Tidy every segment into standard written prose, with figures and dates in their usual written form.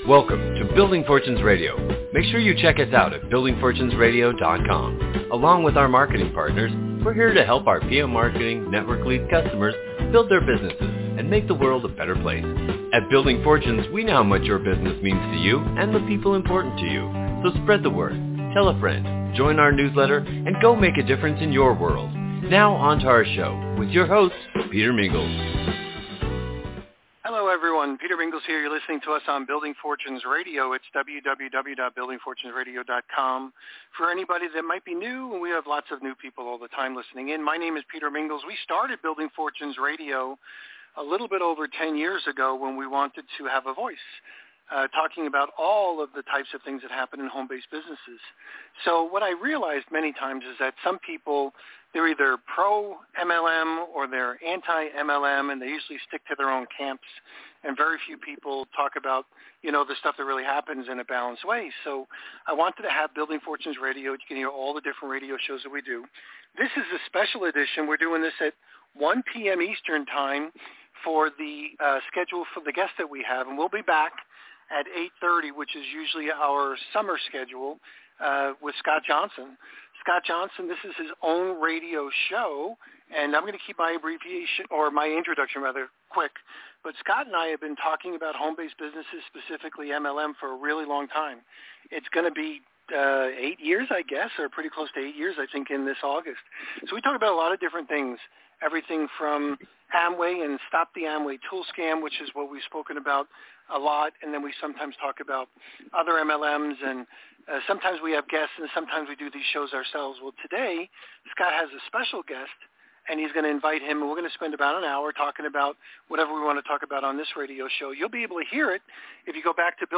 Welcome to Building Fortunes Radio. Make sure you check us out at buildingfortunesradio.com. Along with our marketing partners, we're here to help our PM Marketing Network Lead customers build their businesses and make the world a better place. At Building Fortunes, we know how much your business means to you and the people important to you. So spread the word, tell a friend, join our newsletter, and go make a difference in your world. Now on to our show with your host, Peter Mingles. Hello, everyone. Peter Mingles here. You're listening to us on Building Fortunes Radio. It's www.buildingfortunesradio.com. For anybody that might be new, we have lots of new people all the time listening in. My name is Peter Mingles. We started Building Fortunes Radio a little bit over 10 years ago when we wanted to have a voice, talking about all of the types of things that happen in home-based businesses. So what I realized many times is that some people, they're either pro-MLM or they're anti-MLM, and they usually stick to their own camps. And very few people talk about, the stuff that really happens in a balanced way. So I wanted to have Building Fortunes Radio. You can hear all the different radio shows that we do. This is a special edition. We're doing this at 1 p.m. Eastern Time for the schedule for the guests that we have. And we'll be back at 8:30, which is usually our summer schedule, with Scott Johnson. Scott Johnson, this is his own radio show, and I'm going to keep my abbreviation, or my introduction rather, quick. But Scott and I have been talking about home-based businesses, specifically MLM, for a really long time. It's going to be 8 years, I guess, or pretty close to 8 years, I think, in this August. So we talk about a lot of different things, everything from Amway and Stop the Amway Tool Scam, which is what we've spoken about a lot, and then we sometimes talk about other MLMs, and sometimes we have guests, and sometimes we do these shows ourselves. Well, today, Scott has a special guest, and he's going to invite him, and we're going to spend about an hour talking about whatever we want to talk about on this radio show. You'll be able to hear it if you go back to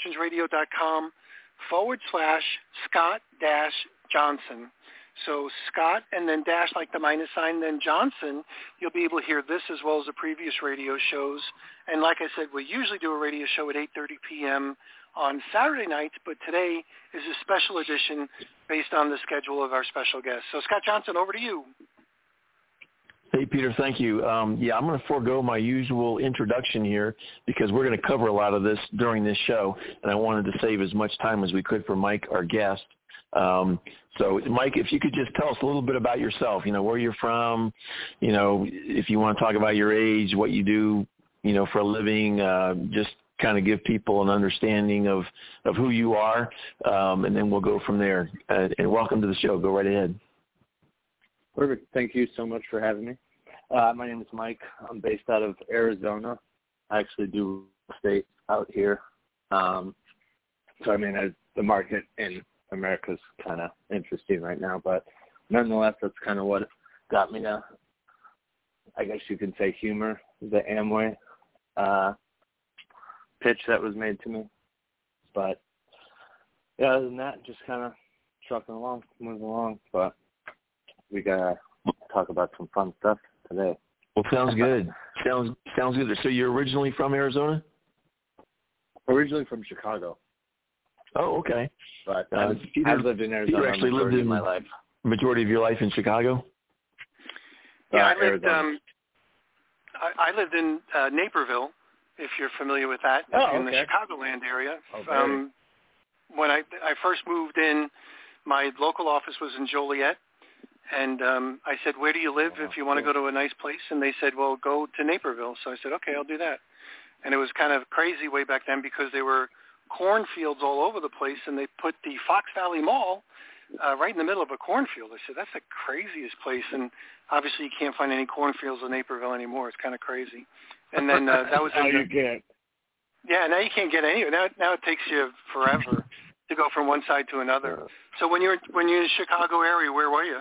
buildingfortunesradio.com/Scott-Johnson. So Scott and then dash like the minus sign, then Johnson. You'll be able to hear this as well as the previous radio shows. And like I said, we usually do a radio show at 8:30 p.m. on Saturday nights, but today is a special edition based on the schedule of our special guest. So Scott Johnson, over to you. Hey, Peter, thank you. I'm going to forego my usual introduction here because we're going to cover a lot of this during this show, and I wanted to save as much time as we could for Mike, our guest. So, Mike, if you could just tell us a little bit about yourself, where you're from, if you want to talk about your age, what you do, for a living, just kind of give people an understanding of who you are, and then we'll go from there. And welcome to the show. Go right ahead. Perfect. Thank you so much for having me. My name is Mike. I'm based out of Arizona. I actually do real estate out here. The market in America's kind of interesting right now, but nonetheless, that's kind of what got me to, I guess you could say, humor the Amway pitch that was made to me. But yeah, other than that, just kind of trucking along, moving along. But we gotta talk about some fun stuff today. Well, sounds good. Sounds good. So you're originally from Arizona? Originally from Chicago. Oh, okay. But I've lived in Arizona you actually lived in my life. Majority of your life in Chicago? Yeah, I lived in Naperville, if you're familiar with that, in the Chicagoland area. Okay. When I first moved in, my local office was in Joliet, and I said, where do you live if you want to go to a nice place? And they said, well, go to Naperville. So I said, okay, I'll do that. And it was kind of crazy way back then because they were cornfields all over the place, and they put the Fox Valley Mall right in the middle of a cornfield. I said, that's the craziest place, and obviously you can't find any cornfields in Naperville anymore. It's kind of crazy. And then that was now you can't. Yeah, now you can't get anywhere. Now it takes you forever to go from one side to another. So when you're in the Chicago area, where were you?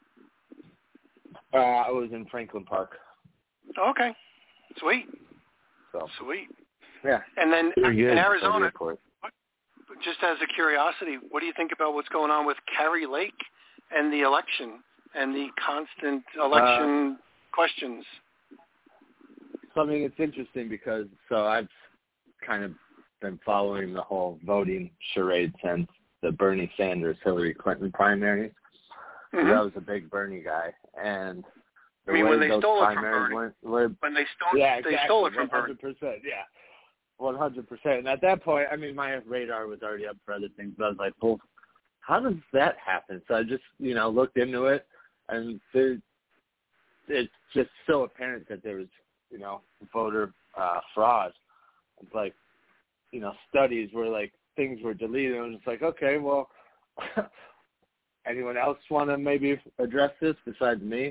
I was in Franklin Park. Okay, sweet. So sweet. Yeah. And then in Arizona, just as a curiosity, what do you think about what's going on with Kari Lake and the election and the constant election questions? So, it's interesting because I've kind of been following the whole voting charade since the Bernie Sanders-Hillary Clinton primary. Mm-hmm. I was a big Bernie guy. And when they stole it from Bernie. They stole it from Bernie. 100%, yeah. 100%. And at that point, I mean, my radar was already up for other things, but I was like, well, how does that happen? So I just, looked into it, and it's just so apparent that there was, voter fraud. It's like, studies where, like, things were deleted, and it's like, okay, well, anyone else want to maybe address this besides me?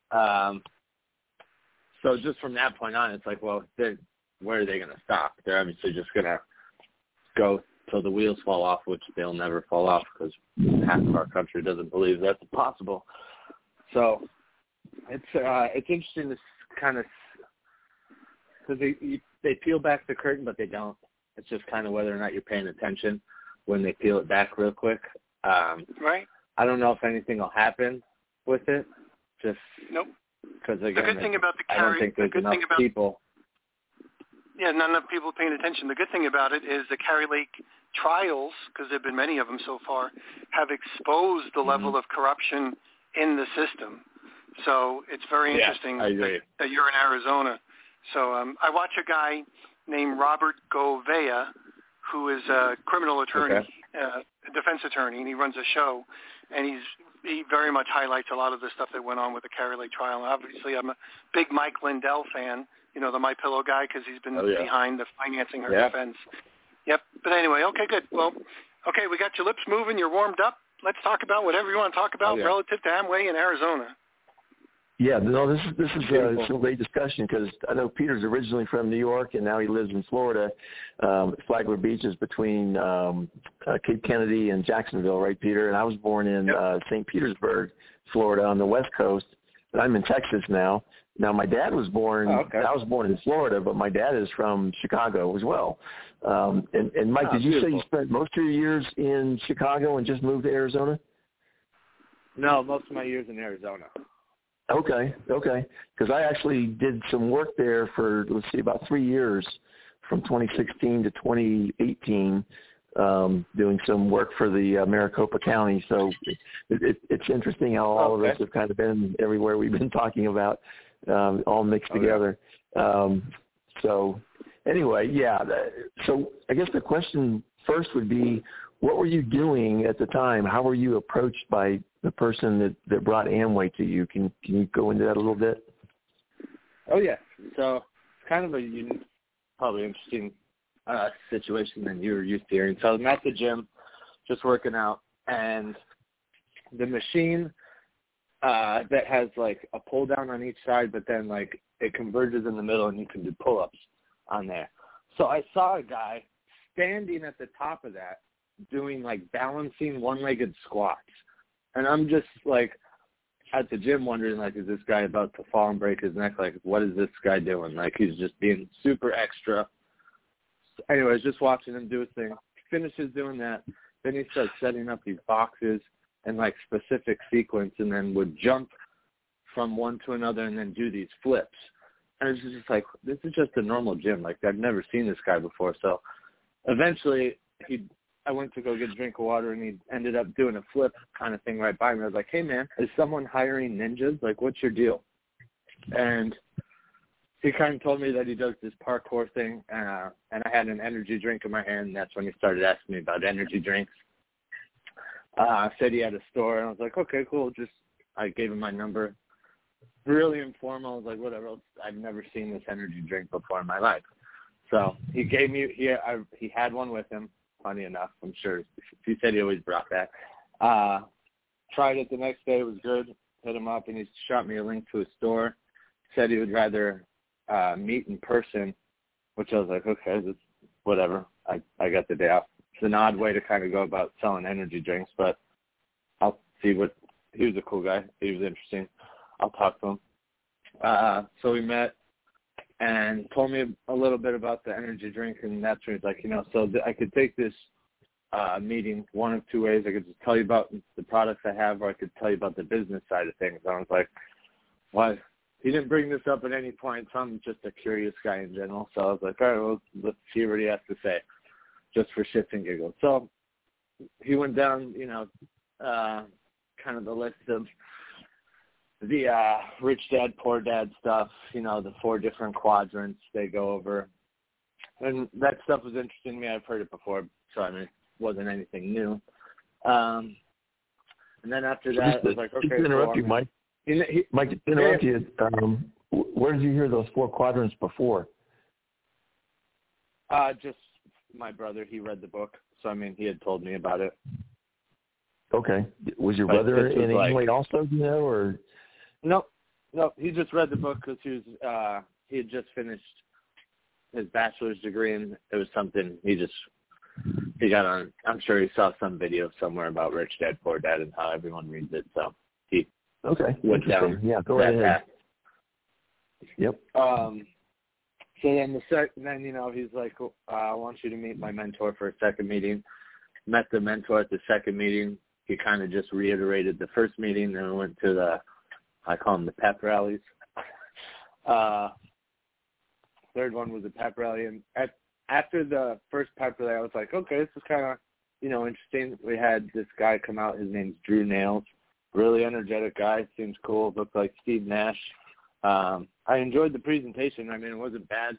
So just from that point on, it's like, well, where are they going to stop? They're obviously just going to go till the wheels fall off, which they'll never fall off because half of our country doesn't believe that's possible. So it's interesting to kind of, because they peel back the curtain, but they don't. It's just kind of whether or not you're paying attention when they peel it back real quick. Right. I don't know if anything will happen with it. Just nope. Because again, the good thing about I don't think there's enough people. Yeah, not enough people paying attention. The good thing about it is the Kari Lake trials, because there have been many of them so far, have exposed the level of corruption in the system. So it's very interesting that you're in Arizona. So I watch a guy named Robert Gouveia, who is a criminal attorney, a defense attorney, and he runs a show, and he very much highlights a lot of the stuff that went on with the Kari Lake trial. And obviously, I'm a big Mike Lindell fan, the MyPillow guy, because he's been behind the financing her defense. Yep. But anyway, okay, good. Well, okay, we got your lips moving. You're warmed up. Let's talk about whatever you want to talk about relative to Amway in Arizona. Yeah, no, this is a great discussion because I know Peter's originally from New York and now he lives in Florida. Flagler Beach is between Cape Kennedy and Jacksonville, right, Peter? And I was born in St. Petersburg, Florida, on the West Coast. But I'm in Texas now. Now, my dad was born. I was born in Florida, but my dad is from Chicago as well. And Mike, did you say you spent most of your years in Chicago and just moved to Arizona? No, most of my years in Arizona. Okay. Because I actually did some work there for, about 3 years, from 2016 to 2018, doing some work for the Maricopa County. So it's interesting how all of us have kind of been everywhere we've been talking about, all mixed together. So anyway, so I guess the question first would be, what were you doing at the time? How were you approached by the person that brought Amway to you? Can you go into that a little bit? Oh, yeah. So it's kind of a unique, probably interesting situation than you were used to hearing. So I'm at the gym, just working out, and the machine that has like a pull down on each side, but then like it converges in the middle and you can do pull-ups on there. So I saw a guy standing at the top of that doing like balancing one-legged squats. And I'm just like at the gym wondering, like, is this guy about to fall and break his neck? Like, what is this guy doing? Like, he's just being super extra. Anyways, just watching him do his thing. Finishes doing that. Then he starts setting up these boxes in like specific sequence and then would jump from one to another and then do these flips. And it's just like, this is just a normal gym. Like, I've never seen this guy before. So eventually I went to go get a drink of water, and he ended up doing a flip kind of thing right by me. I was like, hey, man, is someone hiring ninjas? Like, what's your deal? And he kind of told me that he does this parkour thing, and I had an energy drink in my hand, and that's when he started asking me about energy drinks. Said he had a store, and I was like, okay, cool. I gave him my number. Really informal. I was like, whatever. I've never seen this energy drink before in my life. So he gave me, he had one with him. Funny enough, I'm sure. He said he always brought that. Tried it the next day. It was good. Hit him up, and he shot me a link to his store. Said he would rather meet in person, which I was like, okay, whatever. I got the day off. It's an odd way to kind of go about selling energy drinks, but I'll see what – he was a cool guy. He was interesting. I'll talk to him. So we met. And told me a little bit about the energy drink, and that's when he's like, so I could take this meeting one of two ways. I could just tell you about the products I have, or I could tell you about the business side of things. And I was like, well, he didn't bring this up at any point, so I'm just a curious guy in general. So I was like, all right, well, let's see what he has to say, just for shits and giggles. So he went down, kind of the list of the rich dad, poor dad stuff, the 4 different quadrants they go over. and that stuff was interesting to me. I've heard it before, so I mean, it wasn't anything new. And then after that, I was like, okay. Just to interrupt you, Mike. Mike, to interrupt you, where did you hear those 4 quadrants before? Just my brother. He read the book, so I mean, he had told me about it. Okay. Was your brother in England also, you know, or? No, he just read the book because he had just finished his bachelor's degree, and it was something he got on. I'm sure he saw some video somewhere about Rich Dad Poor Dad and how everyone reads it, so he went down go right ahead. path. Yep. So then you know, he's like, I want you to meet my mentor for a second meeting. Met the mentor at the second meeting. He kind of just reiterated the first meeting, then we went to I call them the pep rallies. Third one was a pep rally, and after the first pep rally, I was like, okay, this is kind of, you know, interesting. We had this guy come out. His name's Drew Nails. Really energetic guy. Seems cool. Looked like Steve Nash. I enjoyed the presentation. I mean, it wasn't bad.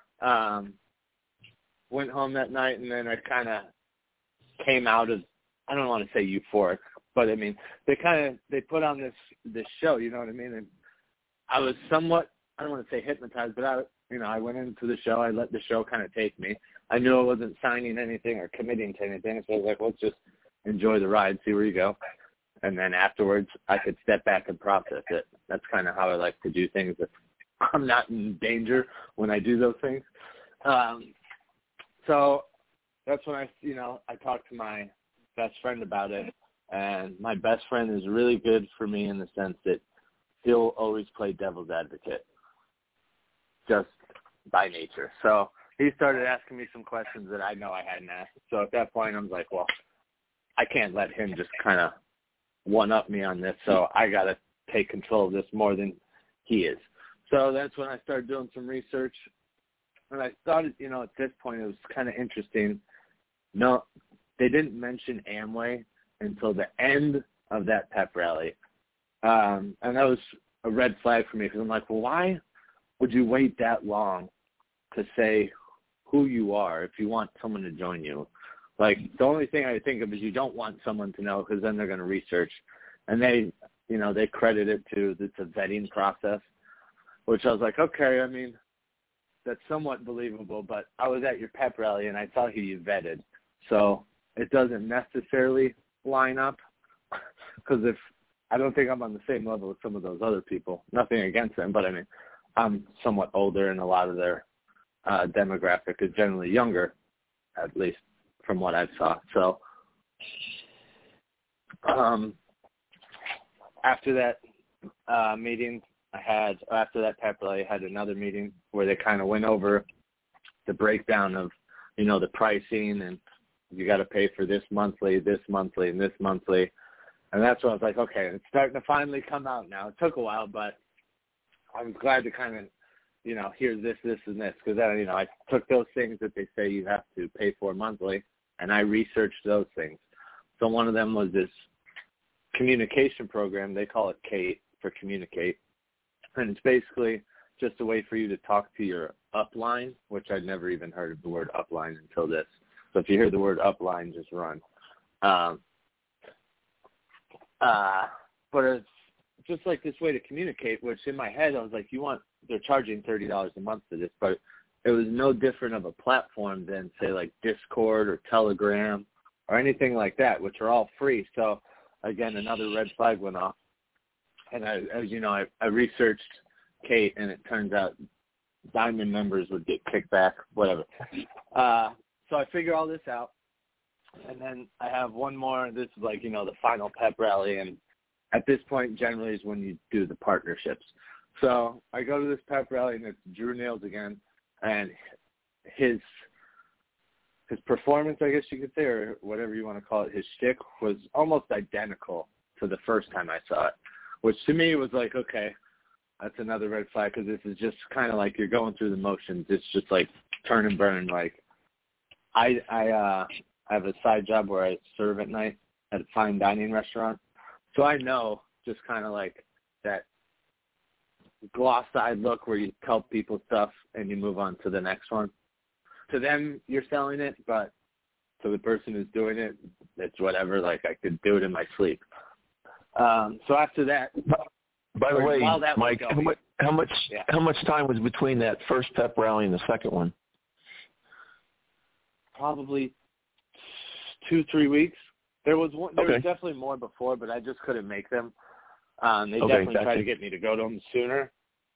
Went home that night, and then I kind of came out of, I don't want to say euphoric, but I mean, they put on this show, you know what I mean? And I was somewhat, I don't want to say hypnotized, but I went into the show. I let the show kind of take me. I knew I wasn't signing anything or committing to anything, so I was like, let's just enjoy the ride, see where you go. And then afterwards, I could step back and process it. That's kind of how I like to do things. If I'm not in danger when I do those things. So that's when I talked to my best friend about it. And my best friend is really good for me in the sense that he'll always play devil's advocate, just by nature. So he started asking me some questions that I know I hadn't asked. So at that point, I was like, well, I can't let him just kind of one-up me on this, so I got to take control of this more than he is. So that's when I started doing some research. And I thought, at this point it was kind of interesting. No, they didn't mention Amway until the end of that pep rally. And that was a red flag for me because I'm like, well, why would you wait that long to say who you are if you want someone to join you? Like, the only thing I think of is you don't want someone to know because then they're going to research. And they credit it to it's a vetting process, which I was like, okay, I mean, that's somewhat believable, but I was at your pep rally and I saw who you vetted. So it doesn't necessarily line up because I don't think I'm on the same level as some of those other people. Nothing against them, but I mean, I'm somewhat older and a lot of their demographic is generally younger, at least from what I saw. So after that meeting, after that pep rally, I had another meeting where they kind of went over the breakdown of, the pricing and you got to pay for this monthly, and this monthly. And that's when I was like, okay, it's starting to finally come out now. It took a while, but I was glad to kind of, hear this, and this, because then, I took those things that they say you have to pay for monthly, and I researched those things. So one of them was this communication program. They call it KATE for Communicate. And it's basically just a way for you to talk to your upline, which I'd never even heard of the word upline until this. So if you hear the word upline, just run. But it's just like this way to communicate, which in my head I was like, they're charging $30 a month for this, but it was no different of a platform than, say, like Discord or Telegram or anything like that, which are all free. So, again, another red flag went off. And, I researched KATE, and it turns out Diamond members would get kicked back, whatever. So I figure all this out. And then I have one more. This is like, the final pep rally. And at this point, generally, is when you do the partnerships. So I go to this pep rally, and it's Drew Nails again. And his performance, I guess you could say, or whatever you want to call it, his shtick was almost identical to the first time I saw it, which to me was like, okay, that's another red flag because this is just kind of like you're going through the motions. It's just like turn and burn. Like I have a side job where I serve at night at a fine dining restaurant. So I know just kind of like that gloss-eyed look where you tell people stuff and you move on to the next one. to them you're selling it, but to the person who's doing it, it's whatever. Like I could do it in my sleep. So after that, by the way, Mike, going, how much time was between that first pep rally and the second one? Probably 2-3 weeks. There was one. There Okay. was definitely more before, but I just couldn't make them. They Okay, definitely gotcha. tried to get me to go to them sooner.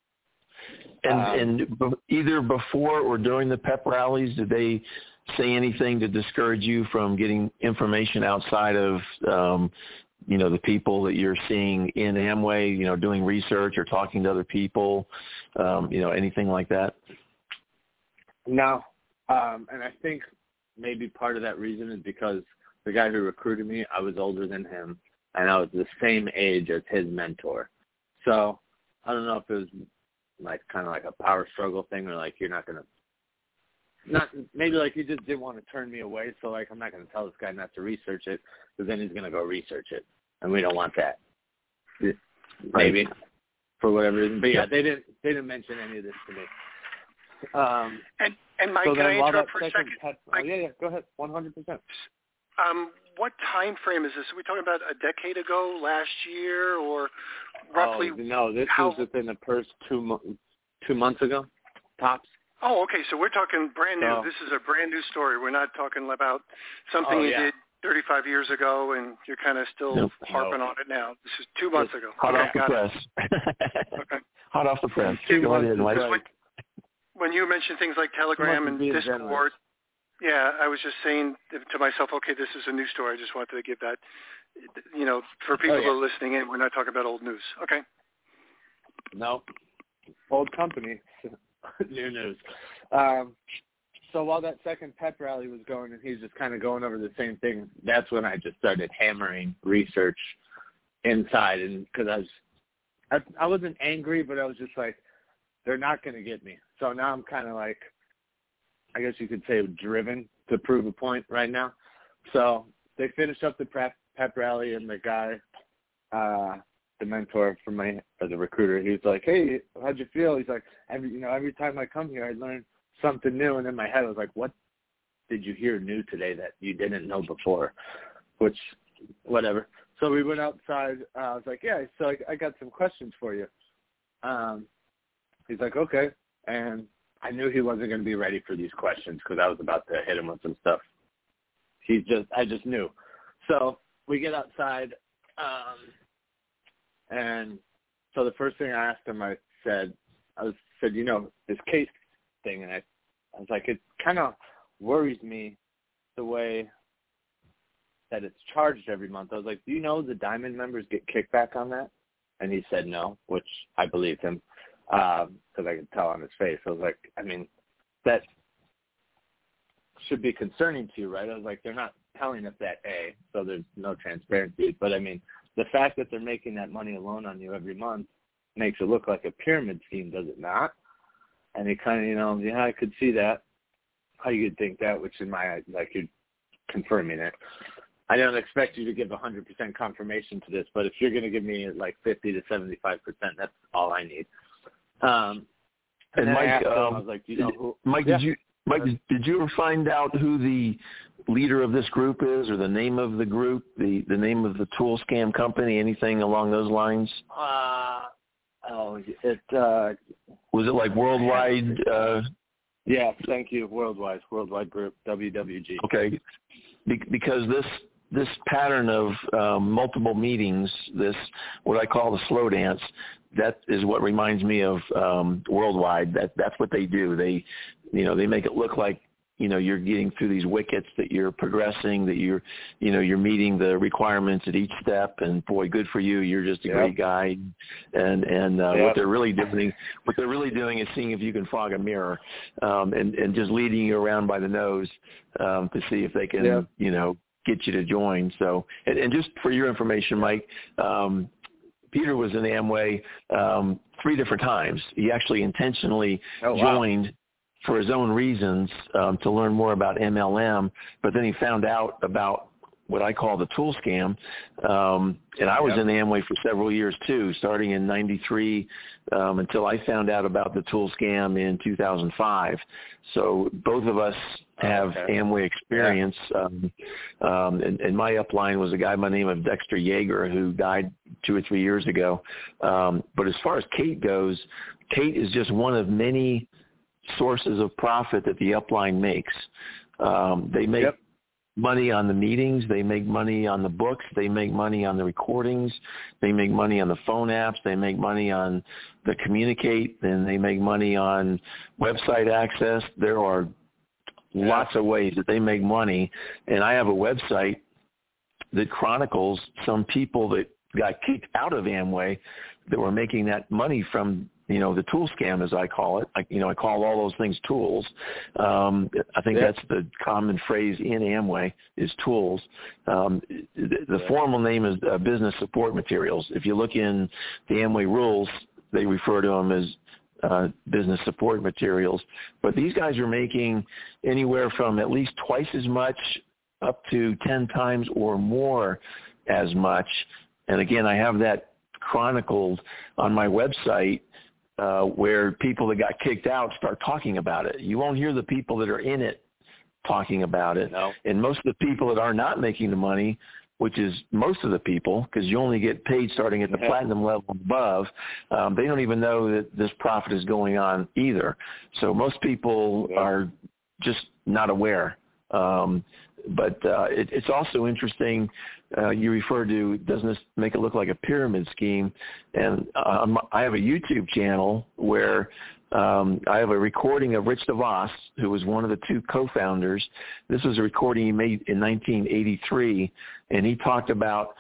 And either before or during the pep rallies, did they say anything to discourage you from getting information outside of, the people that you're seeing in Amway, doing research or talking to other people, anything like that? No. And I think maybe part of that reason is because the guy who recruited me, I was older than him, and I was the same age as his mentor. So I don't know if it was like kind of like a power struggle thing, or like you're not going to, maybe like he just didn't want to turn me away. So like I'm not going to tell this guy not to research it, because then he's going to go research it, and we don't want that. Maybe for whatever reason. But yeah, they didn't mention any of this to me. And Mike, so can I then, interrupt for a second? Yeah, go ahead, 100%. What time frame is this? Are we talking about a decade ago, last year, or roughly? No, this was within the first 2 months ago, tops. Oh, okay. So we're talking brand new. So, this is a brand new story. We're not talking about something you did 35 years ago, and you're kind of still harping on it now. This is 2 months ago. Hot off the press. Okay. Hot off the press. Go ahead, Mike. When you mentioned things like Telegram and Discord, yeah, I was just saying to myself, okay, this is a new story. I just wanted to give that, for people who are listening in, we're not talking about old news. Okay. No, old company, new news. So while that second pep rally was going and he's just kind of going over the same thing, that's when I just started hammering research inside. And because I wasn't angry, but I was just like, they're not going to get me. So now I'm kind of like, I guess you could say driven to prove a point right now. So they finished up the pep rally, and the guy, the mentor from the recruiter, he was like, "Hey, how'd you feel?" He's like, every time I come here, I learn something new. And in my head, I was like, what did you hear new today that you didn't know before? Which, whatever. So we went outside. I was like, yeah, so I got some questions for you. He's like, okay. And I knew he wasn't going to be ready for these questions because I was about to hit him with some stuff. I just knew. So we get outside, and so the first thing I asked him, I said, this case thing, and I was like, it kind of worries me the way that it's charged every month. I was like, do you know the Diamond members get kickback on that? And he said no, which I believed him. Because I could tell on his face. I was like, that should be concerning to you, right? I was like, they're not telling us that, so there's no transparency. But, the fact that they're making that money alone on you every month makes it look like a pyramid scheme, does it not? And he kind of, I could see that, how you could think that, which in my eyes, like you're confirming it. I don't expect you to give 100% confirmation to this, but if you're going to give me like 50 to 75%, that's all I need. And Mike, I was like, who? Mike, did you ever find out who the leader of this group is, or the name of the group, the name of the tool scam company, anything along those lines? Was it like Worldwide? Yeah, thank you. Worldwide Group, WWG. Okay, because this pattern of multiple meetings, this what I call the slow dance, that is what reminds me of Worldwide. That's what they do. They make it look like you're getting through these wickets, that you're progressing, that you're meeting the requirements at each step, and boy, good for you. You're just a great guy. And what they're really doing is seeing if you can fog a mirror, and just leading you around by the nose to see if they can get you to join. So, and just for your information, Mike, Peter was in Amway 3 different times. He actually intentionally joined for his own reasons to learn more about MLM, but then he found out about what I call the tool scam. And I was in Amway for several years too, starting in 93 until I found out about the tool scam in 2005. So both of us have Amway experience. And my upline was a guy by the name of Dexter Yeager who died 2 or 3 years ago. But as far as Kate goes, Kate is just one of many sources of profit that the upline makes. They make money on the meetings. They make money on the books. They make money on the recordings. They make money on the phone apps. They make money on the communicate. And they make money on website access. There are lots of ways that they make money. And I have a website that chronicles some people that got kicked out of Amway that were making that money from, the tool scam, as I call it. I call all those things tools. I think that's the common phrase in Amway is tools. The formal name is business support materials. If you look in the Amway rules, they refer to them as business support materials. But these guys are making anywhere from at least twice as much up to 10 times or more as much. And again, I have that chronicled on my website where people that got kicked out start talking about it. You won't hear the people that are in it talking about it. No. And most of the people that are not making the money, which is most of the people, because you only get paid starting at the platinum level above, they don't even know that this profit is going on either. So most people are just not aware. But it's also interesting, you refer to, doesn't this make it look like a pyramid scheme? And I have a YouTube channel where I have a recording of Rich DeVos, who was one of the 2 co-founders. This was a recording he made in 1983, and he talked about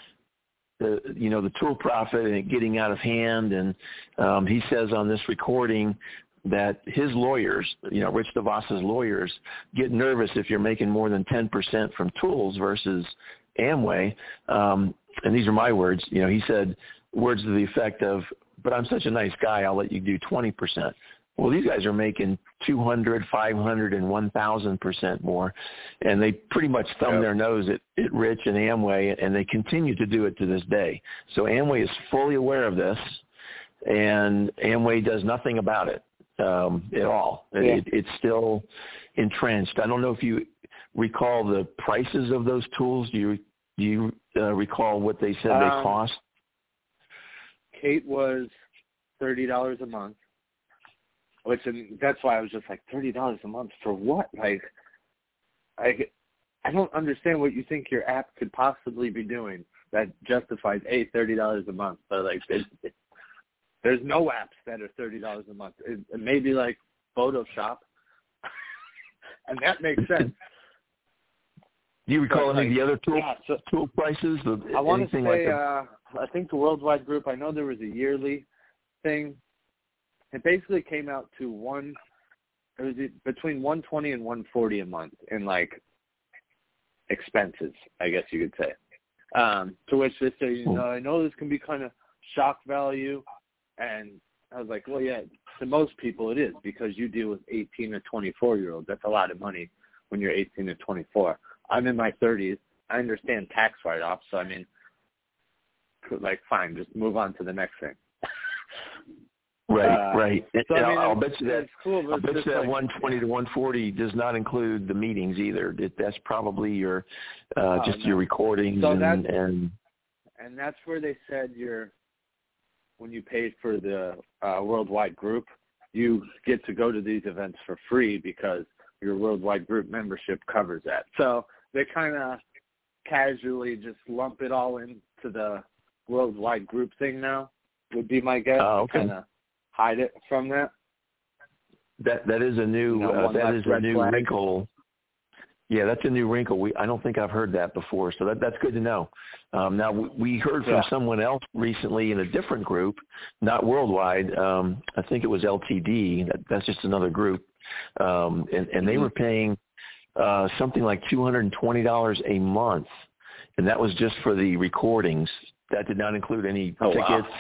the tool profit and it getting out of hand. And he says on this recording that his lawyers, Rich DeVos's lawyers, get nervous if you're making more than 10% from tools versus Amway. And these are my words. He said words to the effect of, but I'm such a nice guy, I'll let you do 20%. Well, these guys are making 200, 500, and 1,000% more, and they pretty much thumb their nose at Rich and Amway, and they continue to do it to this day. So Amway is fully aware of this, and Amway does nothing about it. At all. It's still entrenched. I don't know if you recall the prices of those tools. Do you recall what they said they cost? Kate was $30 a month, and that's why I was just like, $30 a month for what? Like, I don't understand what you think your app could possibly be doing that justifies $30 a month. But like, there's no apps that are $30 a month. It may be like Photoshop, and that makes sense. Do you recall any of the other tool prices? I want to say, I think the Worldwide Group, I know there was a yearly thing. It basically came out to it was between $120 and $140 a month in like expenses, I guess you could say. To which they say, I know this can be kind of shock value. And I was like, well, yeah, to most people it is because you deal with 18 to 24-year-olds. That's a lot of money when you're 18 to 24. I'm in my 30s. I understand tax write-offs. So, I mean, fine, just move on to the next thing. Right. So, I mean, I'll bet you that, cool, I'll bet you that 120 to 140 does not include the meetings either. That's probably your your recordings. So and that's where they said when you pay for the Worldwide Group, you get to go to these events for free because your Worldwide Group membership covers that. So they kind of casually just lump it all into the Worldwide Group thing now, would be my guess. Kind of hide it from that. That is a new wrinkle. Yeah, that's a new wrinkle. I don't think I've heard that before, so that's good to know. Now, we heard from someone else recently in a different group, not Worldwide. I think it was LTD. That's just another group. And they were paying something like $220 a month, and that was just for the recordings. That did not include any tickets,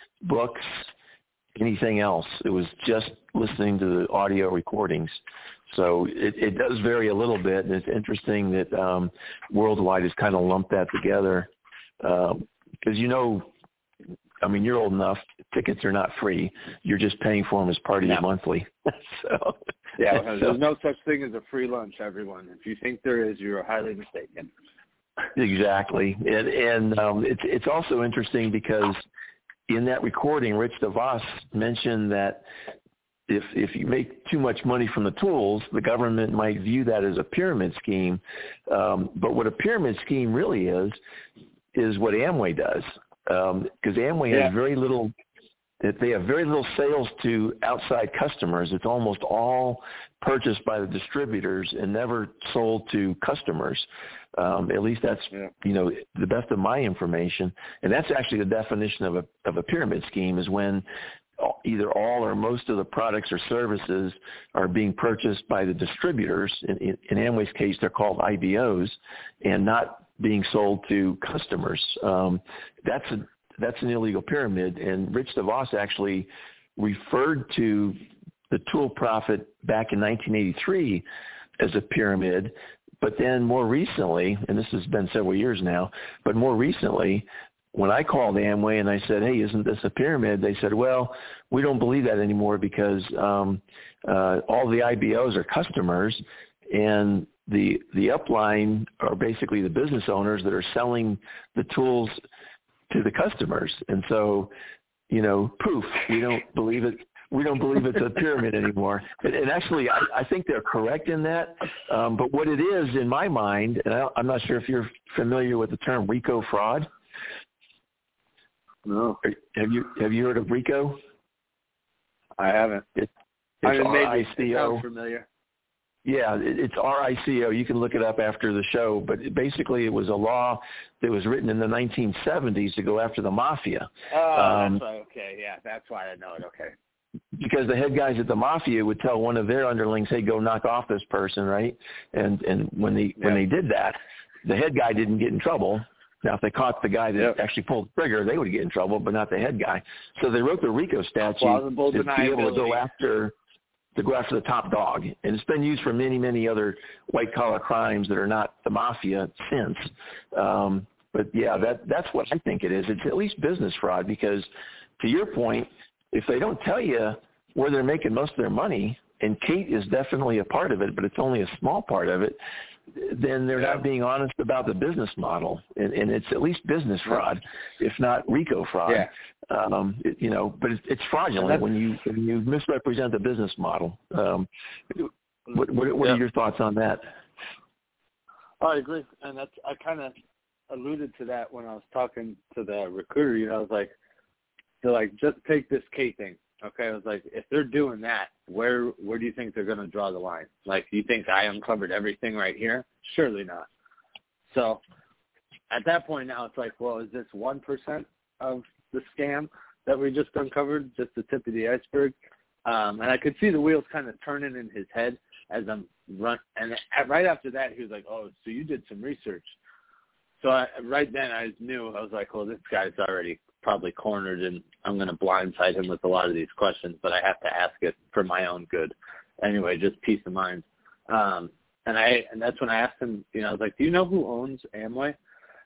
books, anything else. It was just listening to the audio recordings. So it does vary a little bit, and it's interesting that Worldwide has kind of lumped that together because, I mean, you're old enough. Tickets are not free. You're just paying for them as part of your monthly. So there's no such thing as a free lunch, everyone. If you think there is, you're highly mistaken. Exactly, and it's also interesting because in that recording, Rich DeVos mentioned that if you make too much money from the tools, the government might view that as a pyramid scheme. But what a pyramid scheme really is what Amway does, because Amway has very little. They have very little sales to outside customers. It's almost all purchased by the distributors and never sold to customers. At least that's the best of my information, and that's actually the definition of a pyramid scheme is when either all or most of the products or services are being purchased by the distributors. In Amway's case, they're called IBOs, and not being sold to customers. That's an illegal pyramid, and Rich DeVos actually referred to the tool profit back in 1983 as a pyramid. But then more recently, and this has been several years now, but more recently, when I called Amway and I said, hey, isn't this a pyramid? They said, well, we don't believe that anymore because all the IBOs are customers, and the upline are basically the business owners that are selling the tools to the customers. And so, poof, we don't believe it. We don't believe it's a pyramid anymore. And actually, I think they're correct in that. But what it is, in my mind, and I'm not sure if you're familiar with the term RICO fraud. No. Have you heard of RICO? I haven't. It's maybe RICO. It sounds familiar. Yeah, it's RICO. You can look it up after the show. But basically, it was a law that was written in the 1970s to go after the mafia. Oh, that's why. Okay, yeah, that's why I know it. Okay. Because the head guys at the mafia would tell one of their underlings, "Hey, go knock off this person," right? And when they did that, the head guy didn't get in trouble. Now, if they caught the guy that actually pulled the trigger, they would get in trouble, but not the head guy. So they wrote the RICO statute to be able to go after the top dog. And it's been used for many, many other white-collar crimes that are not the mafia since. But, yeah, that's what I think it is. It's at least business fraud because, to your point, if they don't tell you where they're making most of their money, and Kate is definitely a part of it, but it's only a small part of it, then they're not being honest about the business model. And it's at least business fraud, if not RICO fraud. Yeah. But it's fraudulent when you misrepresent the business model. What are your thoughts on that? I agree, and I kind of alluded to that when I was talking to the recruiter. I was like, they're like, just take this K thing, okay? I was like, if they're doing that, where do you think they're going to draw the line? Like, do you think I uncovered everything right here? Surely not. So at that point now, it's like, well, is this 1% of the scam that we just uncovered, just the tip of the iceberg? And I could see the wheels kind of turning in his head as I'm run. And right after that, he was like, oh, so you did some research. So right then I knew, I was like, well, this guy's already probably cornered, and I'm going to blindside him with a lot of these questions, but I have to ask it for my own good. Anyway, just peace of mind. And that's when I asked him, I was like, do you know who owns Amway?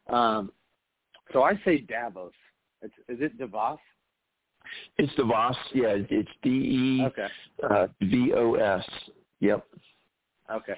So I say Davos. Is it DeVos? It's DeVos. Yeah, it's DEVOS. Yep. Okay.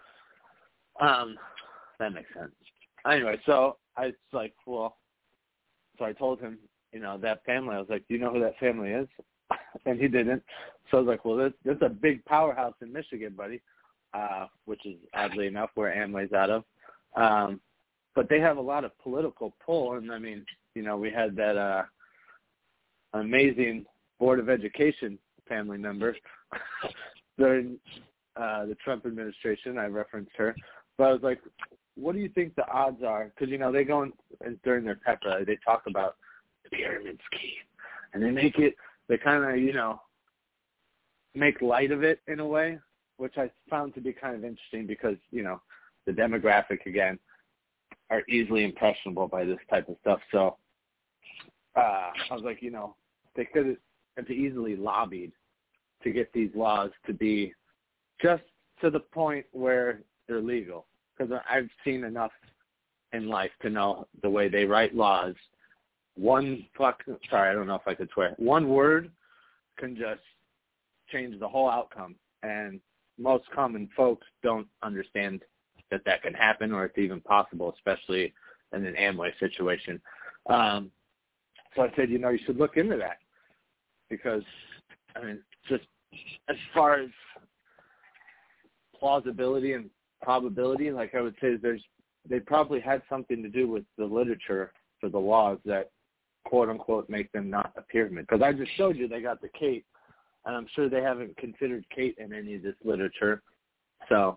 That makes sense. Anyway, so I was like, well, so I told him, that family. I was like, do you know who that family is? And he didn't. So I was like, well, there's a big powerhouse in Michigan, buddy, which is oddly enough where Amway's out of. But they have a lot of political pull. And, I mean, we had that amazing Board of Education family member during the Trump administration. I referenced her. But I was like, what do you think the odds are? Because, they go during their pep rally, they talk about the pyramid scheme. And they kind of, make light of it in a way, which I found to be kind of interesting because, the demographic, again, are easily impressionable by this type of stuff. So I was like, they could have easily lobbied to get these laws to be just to the point where they're legal. Because I've seen enough in life to know the way they write laws. I don't know if I could swear. One word can just change the whole outcome. And most common folks don't understand that can happen or it's even possible, especially in an Amway situation. So I said, you should look into that because, just as far as plausibility and probability, like I would say, they probably had something to do with the literature for the laws that, quote unquote, make them not a pyramid. Because I just showed you they got the Kate, and I'm sure they haven't considered Kate in any of this literature. So,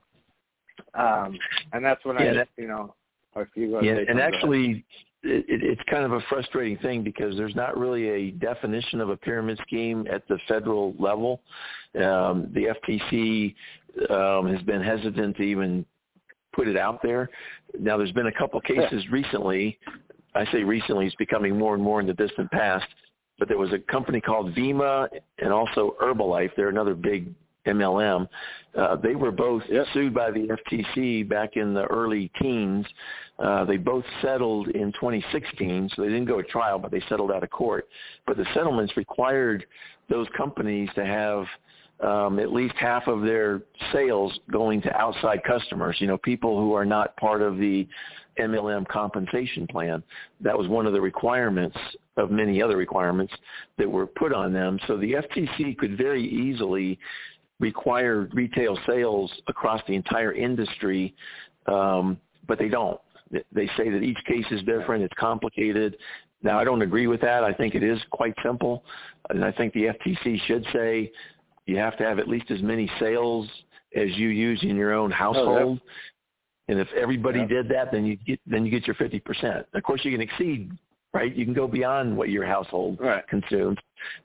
and that's when if you go and actually, it's kind of a frustrating thing because there's not really a definition of a pyramid scheme at the federal level. The FTC has been hesitant to even put it out there. Now, there's been a couple cases recently. I say recently, it's becoming more and more in the distant past, but there was a company called Vima and also Herbalife. They're another big MLM. They were both sued by the FTC back in the early teens. They both settled in 2016, so they didn't go to trial, but they settled out of court. But the settlements required those companies to have at least half of their sales going to outside customers, people who are not part of the MLM compensation plan. That was one of the requirements of many other requirements that were put on them. So the FTC could very easily require retail sales across the entire industry, but they don't. They say that each case is different. It's complicated. Now, I don't agree with that. I think it is quite simple, and I think the FTC should say you have to have at least as many sales as you use in your own household. And if everybody did that, then you get your 50%. Of course, you can exceed, right? You can go beyond what your household consumes.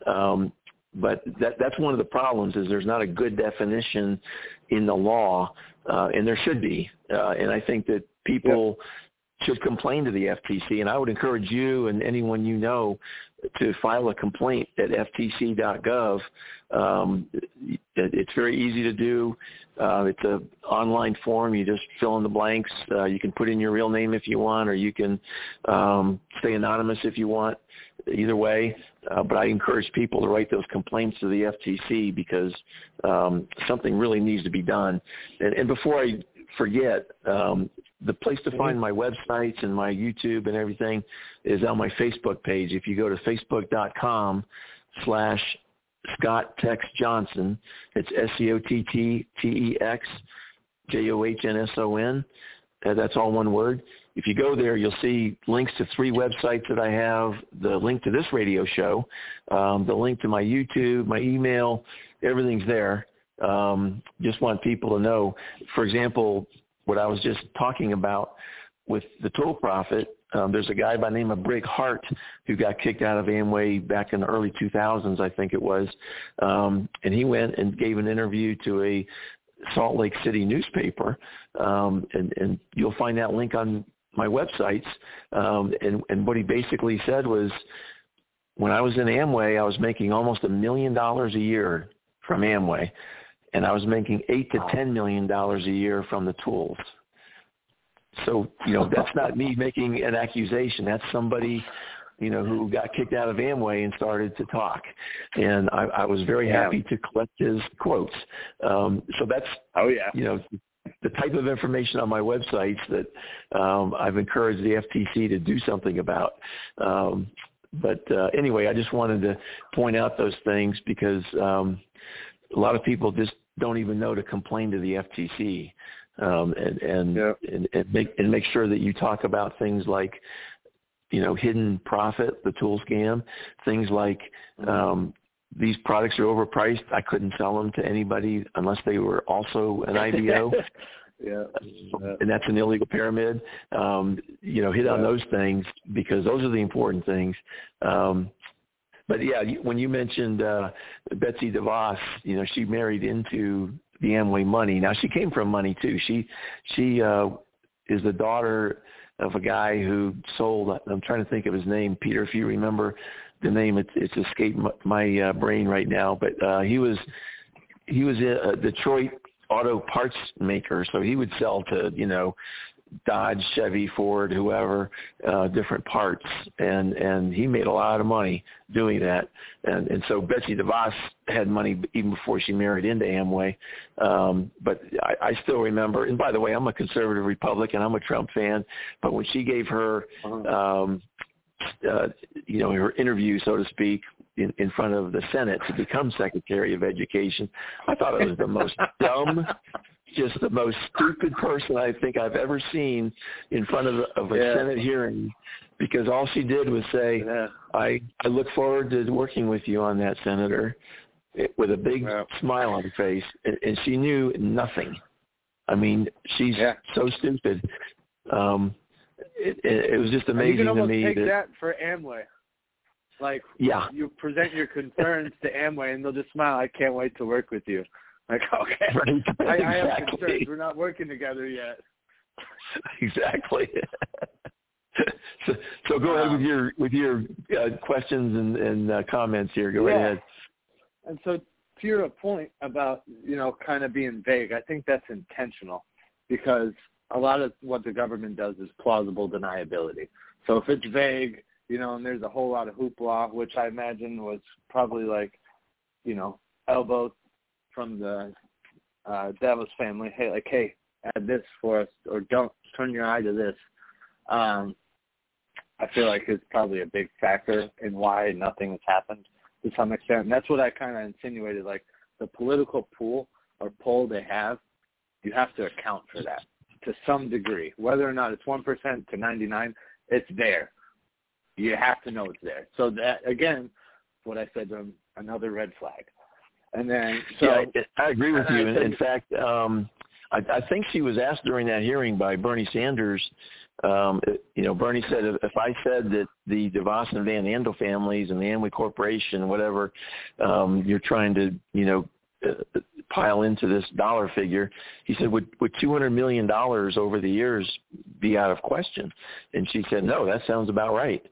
But that's one of the problems is there's not a good definition in the law, and there should be. And I think that people should complain to the FTC, and I would encourage you and anyone you know to file a complaint at ftc.gov. It's very easy to do. It's an online form. You just fill in the blanks. You can put in your real name if you want, or you can stay anonymous if you want. Either way, but I encourage people to write those complaints to the FTC because something really needs to be done. And before I forget, the place to find my websites and my YouTube and everything is on my Facebook page. If you go to facebook.com/Scott Tex Johnson, it's SCOTTEXJOHNSON. That's all one word. If you go there, you'll see links to 3 websites that I have, the link to this radio show, the link to my YouTube, my email, everything's there. Just want people to know, for example, what I was just talking about with the Tool Profit. There's a guy by the name of Brig Hart who got kicked out of Amway back in the early 2000s, I think it was. And he went and gave an interview to a Salt Lake City newspaper. And you'll find that link on my websites. And what he basically said was, when I was in Amway, I was making almost $1 million a year from Amway. And I was making $8 to $10 million a year from the tools. So, that's not me making an accusation. That's somebody, who got kicked out of Amway and started to talk. And I was very happy to collect his quotes. So that's, the type of information on my websites that I've encouraged the FTC to do something about. But anyway, I just wanted to point out those things because a lot of people just don't even know to complain to the FTC, and make sure that you talk about things like, hidden profit, the tool scam, things like these products are overpriced. I couldn't sell them to anybody unless they were also an IBO. And that's an illegal pyramid. Hit on those things because those are the important things. But when you mentioned Betsy DeVos, she married into the Amway money. Now she came from money too. She is the daughter of a guy who sold. I'm trying to think of his name, Peter. If you remember the name, it's escaped my brain right now. But he was a Detroit auto parts maker, so he would sell to, Dodge, Chevy, Ford, whoever, different parts, and he made a lot of money doing that. And so Betsy DeVos had money even before she married into Amway. But I still remember, and by the way, I'm a conservative Republican, I'm a Trump fan, but when she gave her, her interview, so to speak, in front of the Senate to become Secretary of Education, I thought it was the most dumb, just the most stupid person I think I've ever seen in front of a Senate hearing, because all she did was say, I look forward to working with you on that, Senator, with a big smile on her face, and she knew nothing. I mean, she's so stupid. It was just amazing to me. You can almost take that for Amway. Like, you present your concerns to Amway, and they'll just smile. I can't wait to work with you. Like, okay, right. I have concerns. We're not working together yet. Exactly. So go ahead with your questions and comments here. Go right ahead. And so to your point about, kind of being vague, I think that's intentional, because a lot of what the government does is plausible deniability. So if it's vague, and there's a whole lot of hoopla, which I imagine was probably like, elbowed from the Davos family, hey, add this for us, or don't turn your eye to this. I feel like it's probably a big factor in why nothing has happened to some extent. And that's what I kind of insinuated, like the political pool or poll they have, you have to account for that to some degree. Whether or not it's 1% to 99%, it's there. You have to know it's there. So that, again, what I said to him, another red flag. And then, I agree with you. In fact, I think she was asked during that hearing by Bernie Sanders. Bernie said, if I said that the DeVos and Van Andel families and the Amway Corporation, whatever, you're trying to, pile into this dollar figure, he said, would $200 million over the years be out of question? And she said, no, that sounds about right.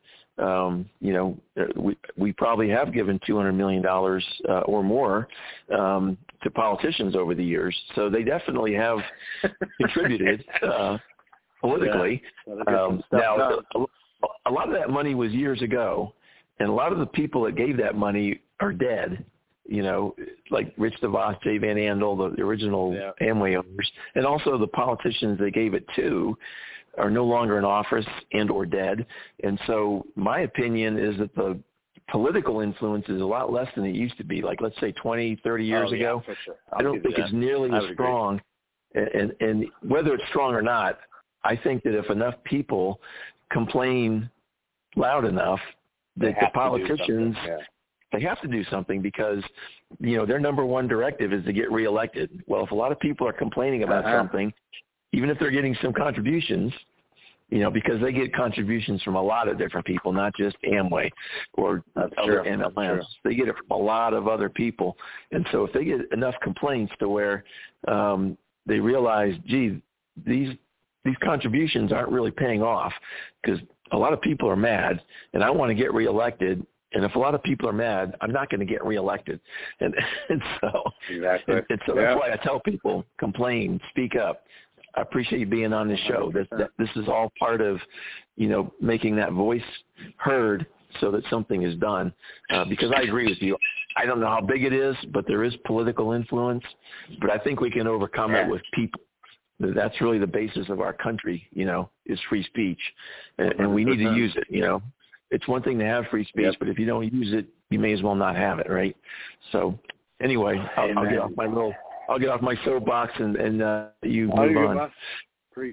We probably have given $200 million or more to politicians over the years. So they definitely have contributed politically. Now, a lot of that money was years ago, and a lot of the people that gave that money are dead. Like Rich DeVos, Jay Van Andel, the original Amway owners, and also the politicians they gave it to are no longer in office and or dead. And so my opinion is that the political influence is a lot less than it used to be. Like, let's say 20, 30 years ago. For sure. I don't think it's nearly as strong. And whether it's strong or not, I think that if enough people complain loud enough that the politicians – they have to do something, because, their number one directive is to get reelected. Well, if a lot of people are complaining about something, even if they're getting some contributions, because they get contributions from a lot of different people, not just Amway or other MLMs. They get it from a lot of other people. And so if they get enough complaints to where they realize, gee, these contributions aren't really paying off, because a lot of people are mad and I want to get reelected. And if a lot of people are mad, I'm not going to get reelected. And so, that's why I tell people, complain, speak up. I appreciate you being on this show. This is all part of, making that voice heard so that something is done. Because I agree with you. I don't know how big it is, but there is political influence. But I think we can overcome it with people. That's really the basis of our country, is free speech. And we need to use it, It's one thing to have free speech, but if you don't use it, you may as well not have it, right? So, anyway, I'll get off my soapbox and you move on. Preach.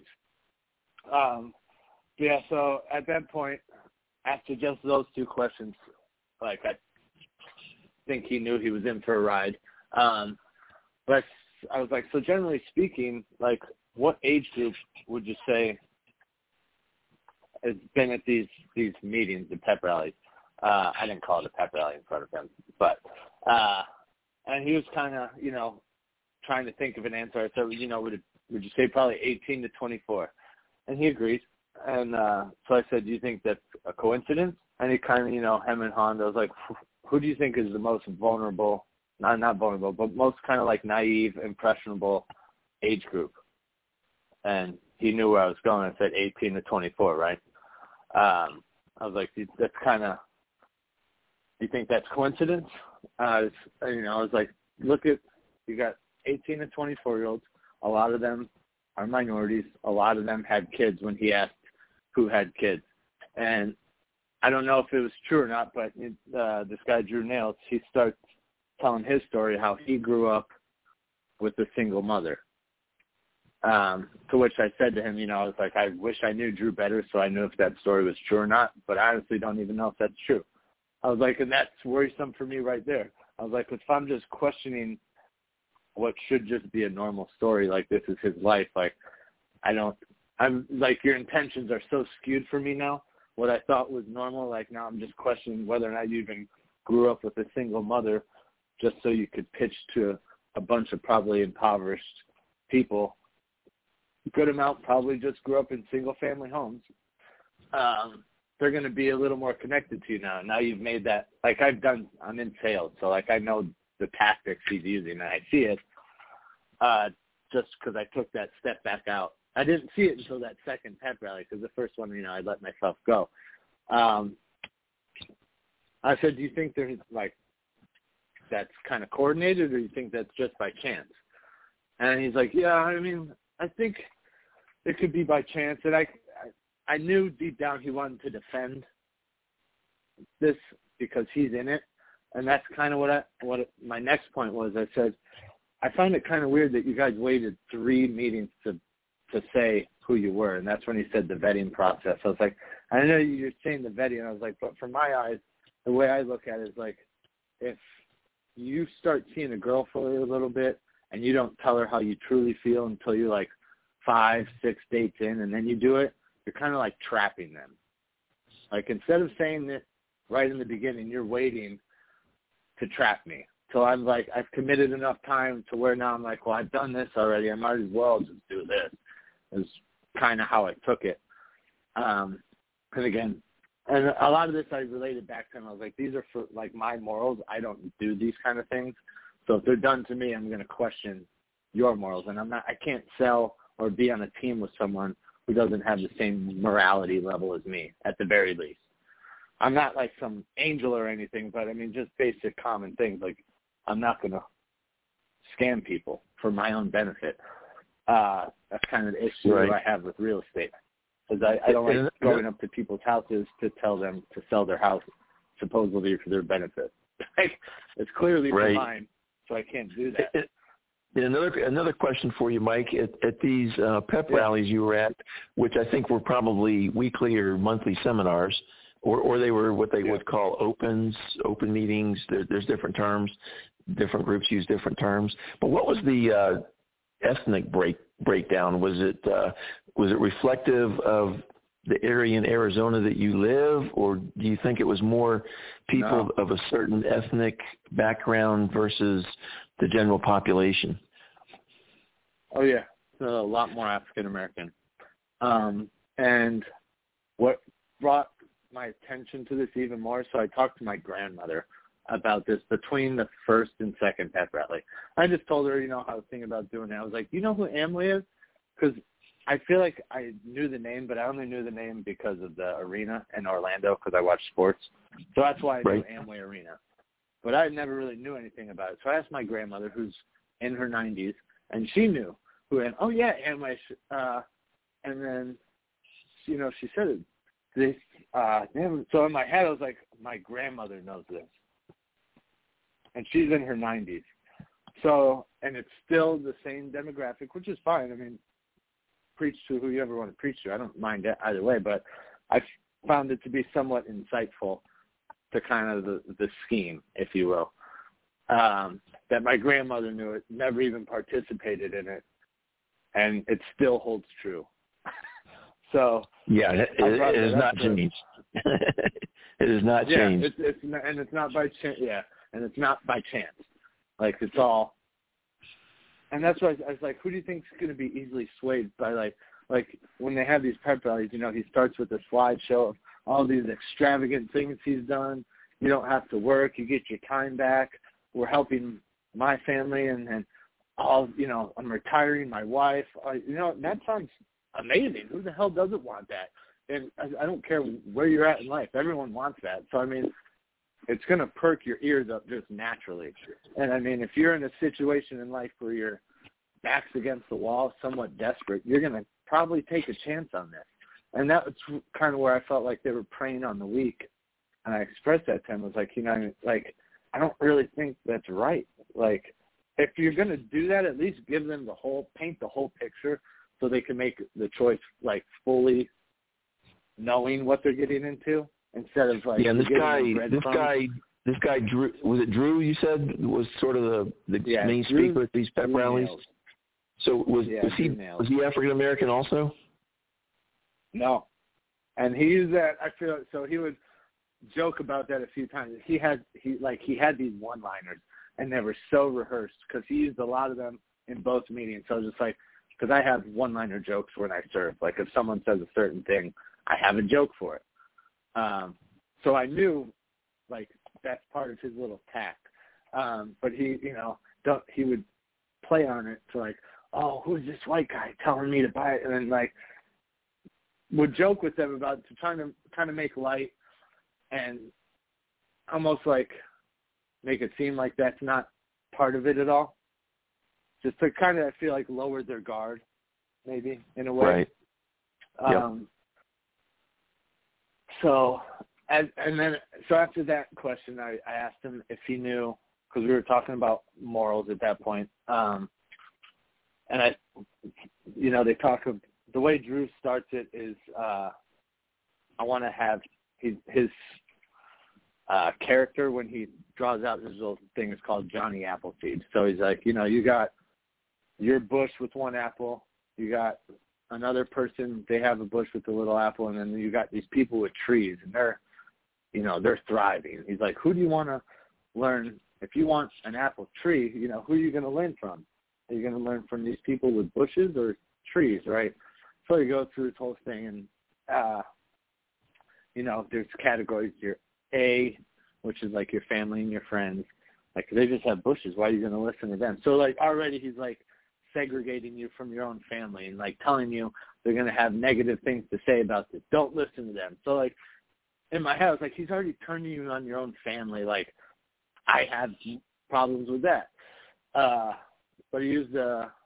So at that point, after just those two questions, I think he knew he was in for a ride. But I was like, so generally speaking, what age group would you say has been at these meetings, the pep rallies? I didn't call it a pep rally in front of him, but and he was kind of, trying to think of an answer. I said, would you say probably 18 to 24? And he agreed. And so I said, do you think that's a coincidence? And he kind of, hem and hawed. I was like, who do you think is the most vulnerable not vulnerable, but most kind of like naive, impressionable age group. And he knew where I was going. I said 18 to 24, right? I was like, that's kind of, you think that's coincidence? I was like, look at, you got 18 to 24-year-olds. A lot of them are minorities. A lot of them had kids when he asked who had kids. And I don't know if it was true or not, but this guy, Drew Nails, he starts telling his story, how he grew up with a single mother. To which I said to him, I was like, I wish I knew Drew better so I knew if that story was true or not, but I honestly don't even know if that's true. I was like, and that's worrisome for me right there. I was like, if I'm just questioning what should just be a normal story, like this is his life, like I'm like, your intentions are so skewed for me now. What I thought was normal, like now I'm just questioning whether or not you even grew up with a single mother just so you could pitch to a bunch of probably impoverished people. A good amount probably just grew up in single-family homes. They're going to be a little more connected to you now. Now you've made that, like I'm in sales, so like I know the tactics he's using, and I see it just because I took that step back out. I didn't see it until that second pep rally because the first one, I let myself go. I said, do you think there's like that's kind of coordinated, or do you think that's just by chance? And he's like, yeah, I think it could be by chance. And I knew deep down he wanted to defend this because he's in it. And that's kind of what my next point was. I said, I find it kind of weird that you guys waited 3 meetings to say who you were. And that's when he said the vetting process. I was like, I know you're saying the vetting. And I was like, but from my eyes, the way I look at it is like, if you start seeing a girl for a little bit and you don't tell her how you truly feel until you're like 5, 6 dates in, and then you do it, you're kind of like trapping them. Like instead of saying it right in the beginning, you're waiting to trap me. So I'm like, I've committed enough time to where now I'm like, well, I've done this already. I might as well just do this. Is kind of how I took it. And again, and a lot of this I related back to him. I was like, these are for like my morals. I don't do these kind of things. So if they're done to me, I'm going to question your morals. And I can't sell or be on a team with someone who doesn't have the same morality level as me, at the very least. I'm not like some angel or anything, but just basic common things. Like I'm not going to scam people for my own benefit. That's kind of the issue that I have with real estate. Because I don't like going up to people's houses to tell them to sell their house supposedly for their benefit. It's clearly for mine, so I can't do that. Another question for you, Mike. At these pep rallies you were at, which I think were probably weekly or monthly seminars, or they were what they would call open meetings. There's different terms. Different groups use different terms. But what was the ethnic breakdown? Was it reflective of the area in Arizona that you live, or do you think it was more people of a certain ethnic background versus the general population? Oh yeah, a lot more African American. And what brought my attention to this even more, so I talked to my grandmother about this between the first and second pep rally. I just told her, how I was thinking about doing it. I was like, you know who Amway is? Because I feel like I knew the name, but I only knew the name because of the arena in Orlando because I watch sports. So that's why I knew Amway Arena. But I never really knew anything about it. So I asked my grandmother, who's in her 90s, and she knew who. And oh yeah, Amway. And then, she said it. So in my head, I was like, my grandmother knows this. And she's in her 90s. So, and it's still the same demographic, which is fine. Preach to who you ever want to preach to. I don't mind that either way, but I found it to be somewhat insightful to kind of the scheme, if you will, that my grandmother knew it, never even participated in it, and it still holds true. So yeah, it has not changed. It has not changed. It's not by chance. Yeah, and it's not by chance. Like it's all. And that's why I was like, who do you think is going to be easily swayed by like when they have these pep rallies? He starts with a slideshow of all these extravagant things he's done. You don't have to work. You get your time back. We're helping my family and all, you know, I'm retiring, my wife. You know, that sounds amazing. Who the hell doesn't want that? And I don't care where you're at in life. Everyone wants that. So, I mean, it's going to perk your ears up just naturally. And, I mean, if you're in a situation in life where your back's against the wall, somewhat desperate, you're going to probably take a chance on this. And that's kind of where I felt like they were preying on the weak. And I expressed that to him. I was like, you know, like, I don't really think that's right. Like, if you're going to do that, at least give them paint the whole picture so they can make the choice, like, fully knowing what they're getting into instead of, like, this guy, Drew, was it Drew you said was sort of the main speaker at these pep rallies? Nails. So was he African-American also? No. And he used that, I feel, so he would joke about that a few times. He had these one-liners, and they were so rehearsed because he used a lot of them in both meetings. So I was just like, because I have one-liner jokes when I serve. Like if someone says a certain thing, I have a joke for it. So I knew, like, that's part of his little tact. But he, you know, he would play on it to like, oh, who's this white guy telling me to buy it? And then, like, would joke with them about trying to kind of make light and almost like make it seem like that's not part of it at all. Just to kind of, I feel like, lower their guard, maybe, in a way. Right. Yep. So after that question, I asked him if he knew, because we were talking about morals at that point. And they talk of, the way Drew starts it is, I want to have his character when he draws out his little thing is called Johnny Appleseed. So he's like, you know, you got your bush with one apple, you got another person, they have a bush with a little apple, and then you got these people with trees, and they're thriving. He's like, who do you want to learn? If you want an apple tree, you know, who are you going to learn from? Are you going to learn from these people with bushes or trees, right? So you go through this whole thing, and, there's categories. Your A, which is like your family and your friends. Like, they just have bushes. Why are you going to listen to them? So, like, already he's, like, segregating you from your own family and, like, telling you they're going to have negative things to say about this. Don't listen to them. So, like, in my head, I was like, he's already turning you on your own family. Like, I have problems with that. But he used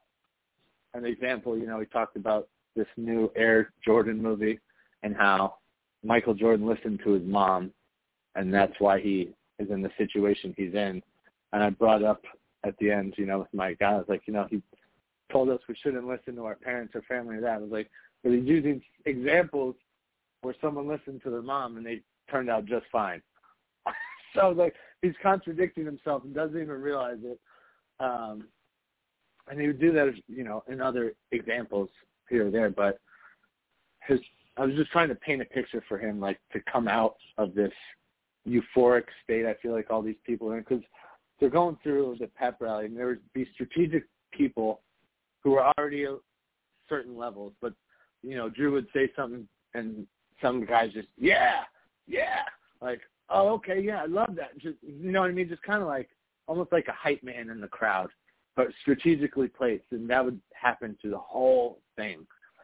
an example. You know, he talked about this new Air Jordan movie and how Michael Jordan listened to his mom, and that's why he is in the situation he's in. And I brought up at the end, you know, with my guy, I was like, you know, he told us we shouldn't listen to our parents or family or that. I was like, but he's using examples where someone listened to their mom and they turned out just fine. So I was like, he's contradicting himself and doesn't even realize it. And he would do that, you know, in other examples here or there. But I was just trying to paint a picture for him, like, to come out of this euphoric state I feel like all these people are in, because they're going through the pep rally, and there would be strategic people who are already at certain levels. But, you know, Drew would say something, and some guys just, yeah, like, oh, okay, yeah, I love that. Just, you know what I mean? Just kind of like, almost like a hype man in the crowd, but strategically placed, and that would happen to the whole thing.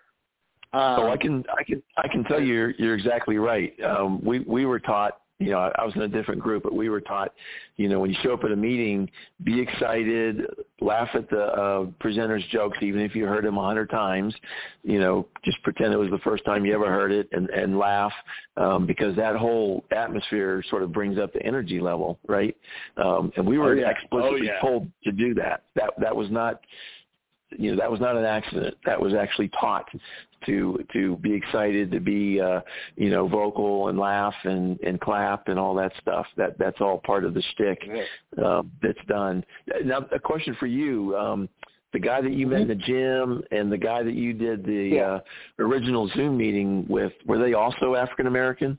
So I can tell you you're exactly right. We were taught, you know, I was in a different group, but we were taught, you know, when you show up at a meeting, be excited, laugh at the presenter's jokes, even if you heard them 100 times, you know, just pretend it was the first time you ever heard it and laugh, because that whole atmosphere sort of brings up the energy level, right? And we were explicitly told to do that. That was not, you know, that was not an accident. That was actually taught to be excited, to be, you know, vocal and laugh and clap and all that stuff. That's all part of the shtick that's done. Now, a question for you. The guy that you met in the gym and the guy that you did the original Zoom meeting with, were they also African-American?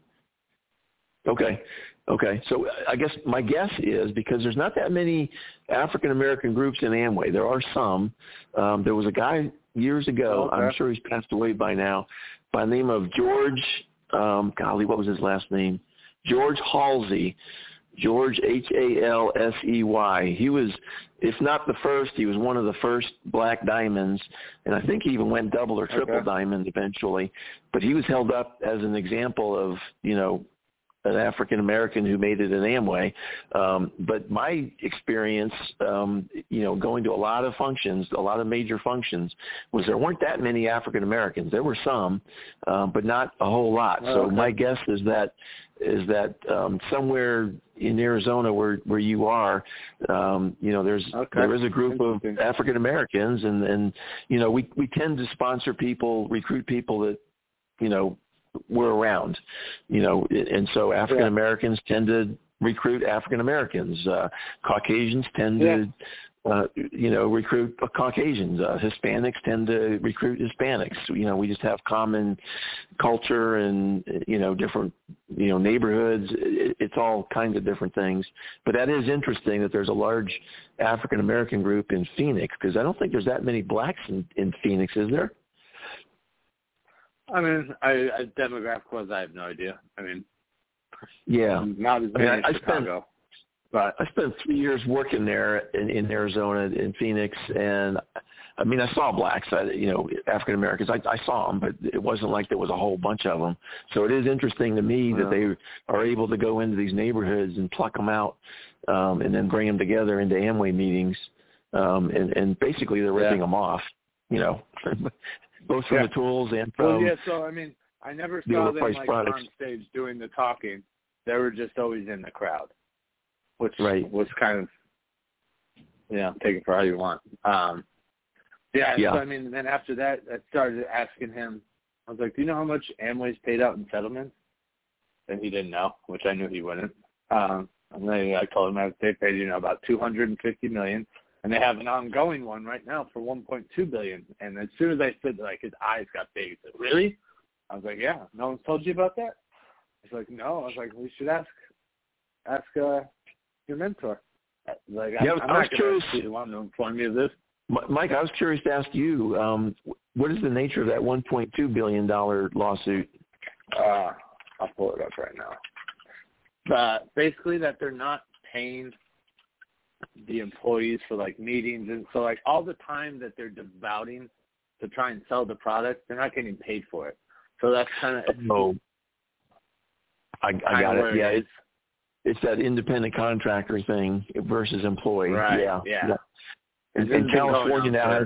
Okay. So I guess my guess is, because there's not that many African-American groups in Amway. There are some. There was a guy years ago, I'm sure he's passed away by now, by the name of George, what was his last name? George Halsey, George, Halsey. He was, if not the first, he was one of the first black diamonds, and I think he even went double or triple diamond eventually. But he was held up as an example of, an African American who made it in Amway. But my experience, going to a lot of functions, a lot of major functions, was there weren't that many African Americans. There were some, but not a whole lot. So my guess is that somewhere in Arizona where you are, there is a group of African Americans, and we tend to sponsor people, recruit people that we're around, and so African Americans tend to recruit African Americans. Caucasians tend to recruit Caucasians. Hispanics tend to recruit Hispanics. We just have common culture and, different, neighborhoods. It's all kinds of different things. But that is interesting that there's a large African American group in Phoenix, because I don't think there's that many blacks in Phoenix, is there? I mean, demographic-wise, I have no idea. I mean, not as many as Chicago. But I spent 3 years working there in Arizona, in Phoenix, and I mean, I saw blacks, African Americans. I saw them, but it wasn't like there was a whole bunch of them. So it is interesting to me that they are able to go into these neighborhoods and pluck them out, and then bring them together into Amway meetings, and basically they're ripping them off, both from the tools and from. Well, so I mean, I never saw them on stage doing the talking. They were just always in the crowd, which was kind of, take it for how you want. So I mean, then after that, I started asking him. I was like, "Do you know how much Amway's paid out in settlements?" And he didn't know, which I knew he wouldn't. And then I told him that they paid, about $250 million. And they have an ongoing one right now for $1.2 billion. And as soon as I said, his eyes got big. He said, "Really?" I was like, "Yeah. No one's told you about that?" He's like, "No." I was like, "We should ask your mentor." I was curious. You want to inform me of this? Mike, I was curious to ask you, what is the nature of that $1.2 billion lawsuit? I'll pull it up right now. Basically, that they're not paying the employees for meetings, and so all the time that they're devoting to try and sell the product, they're not getting paid for it. So that's kind of I got it. Yeah, it's that independent contractor thing versus employee. Right. Yeah. And California now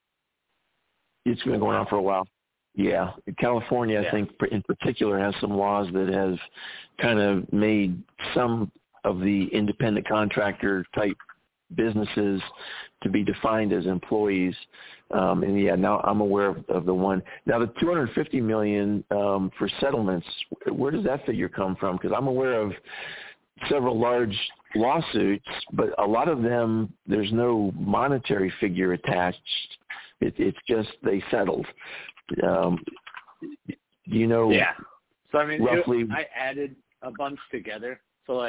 it's been going on for a while. Yeah, California, I think in particular, has some laws that have kind of made some of the independent contractor type businesses to be defined as employees. Now I'm aware of the one. Now the $250 million for settlements, where does that figure come from? Because I'm aware of several large lawsuits, but a lot of them, there's no monetary figure attached. It's just they settled. Do you know? Yeah. So I mean, roughly, I added a bunch together. So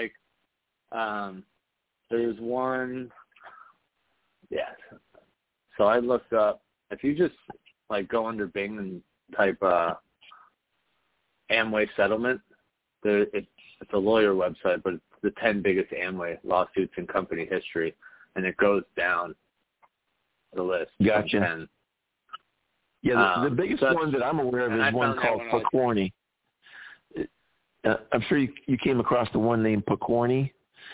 there's one. Yeah. So I looked up. If you just go under Bing and type Amway settlement, it's a lawyer website, but it's the 10 biggest Amway lawsuits in company history, and it goes down the list. Gotcha. 10. Yeah, the biggest one that I'm aware of is one called Pokorny. I'm sure you came across the one named Pokorny.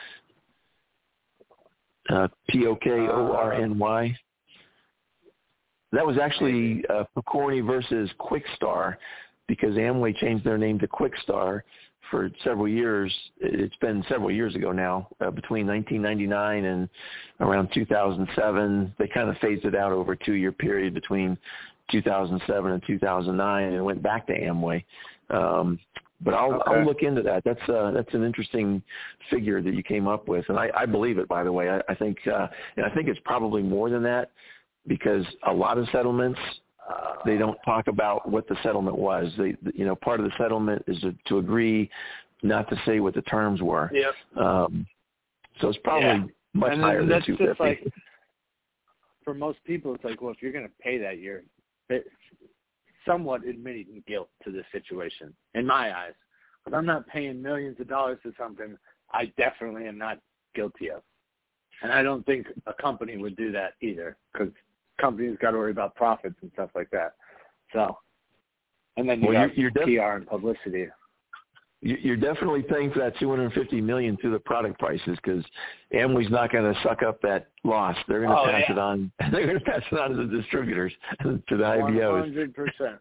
Pokorny. That was actually Pokorny versus Quickstar, because Amway changed their name to Quickstar for several years. It's been several years ago now, between 1999 and around 2007. They kind of phased it out over a 2-year period between 2007 and 2009, and it went back to Amway. But I'll look into that. That's an interesting figure that you came up with, and I believe it, by the way. I think it's probably more than that, because a lot of settlements, they don't talk about what the settlement was. Part of the settlement is to agree not to say what the terms were. Yep. So it's probably much higher than $250. For most people, it's well, if you're going to pay that, you're somewhat admitting guilt to this situation, in my eyes. Because I'm not paying millions of dollars to something I definitely am not guilty of. And I don't think a company would do that either, because companies got to worry about profits and stuff like that. So, and then you're PR and publicity. You're definitely paying for that $250 million through the product prices, because Amway's not going to suck up that loss. They're going to pass it on. They're going to pass it on to the distributors, to the IBOs. 100%.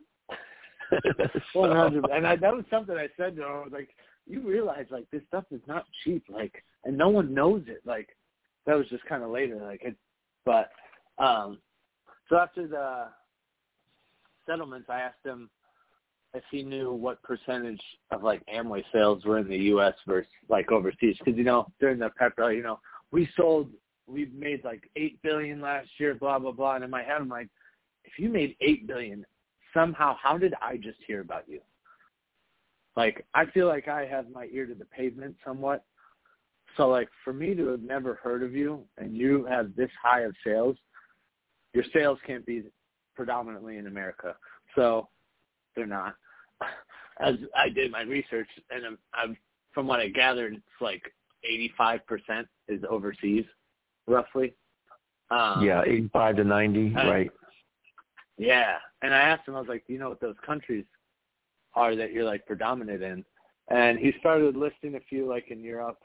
100%. And that was something I said to him. I was like, you realize, like, this stuff is not cheap, like, and no one knows it. Like, that was just kind of later, like, but so after the settlements, I asked him if he knew what percentage of, like, Amway sales were in the U.S. versus, like, overseas. Because, during the pep rally, we made, like, $8 billion last year, blah, blah, blah. And in my head, I'm like, if you made $8 billion, somehow, how did I just hear about you? Like, I feel like I have my ear to the pavement somewhat. So, like, for me to have never heard of you and you have this high of sales, your sales can't be predominantly in America. So they're not. As I did my research, and I'm from what I gathered, it's like 85% is overseas, roughly. 85 to 90, right? Yeah. And I asked him, I was like, do you know what those countries are that you're, like, predominant in? And he started listing a few, like, in Europe.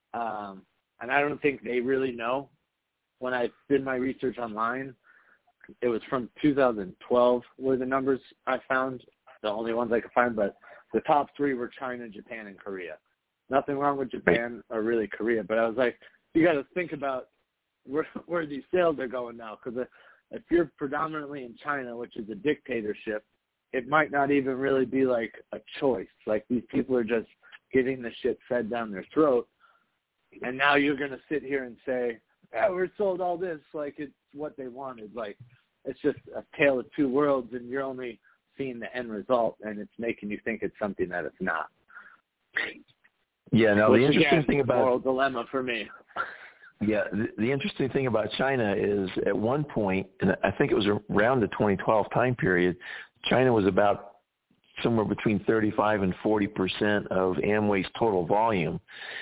And I don't think they really know. When I did my research online, it was from 2012 were the numbers I found, the only ones I could find, but the top three were China, Japan, and Korea. Nothing wrong with Japan or really Korea, but I was like, you got to think about where these sales are going now, because if you're predominantly in China, which is a dictatorship, it might not even really be like a choice. Like, these people are just getting the shit fed down their throat. And now you're going to sit here and say, we're sold all this, like it's what they wanted. Like, it's just a tale of two worlds, and you're only seeing the end result, and it's making you think it's something that it's not. Yeah, no, which, the interesting again, thing about moral dilemma for me. Yeah, the interesting thing about China is at one point, and I think it was around the 2012 time period, China was about somewhere between 35 and 40% of Amway's total volume.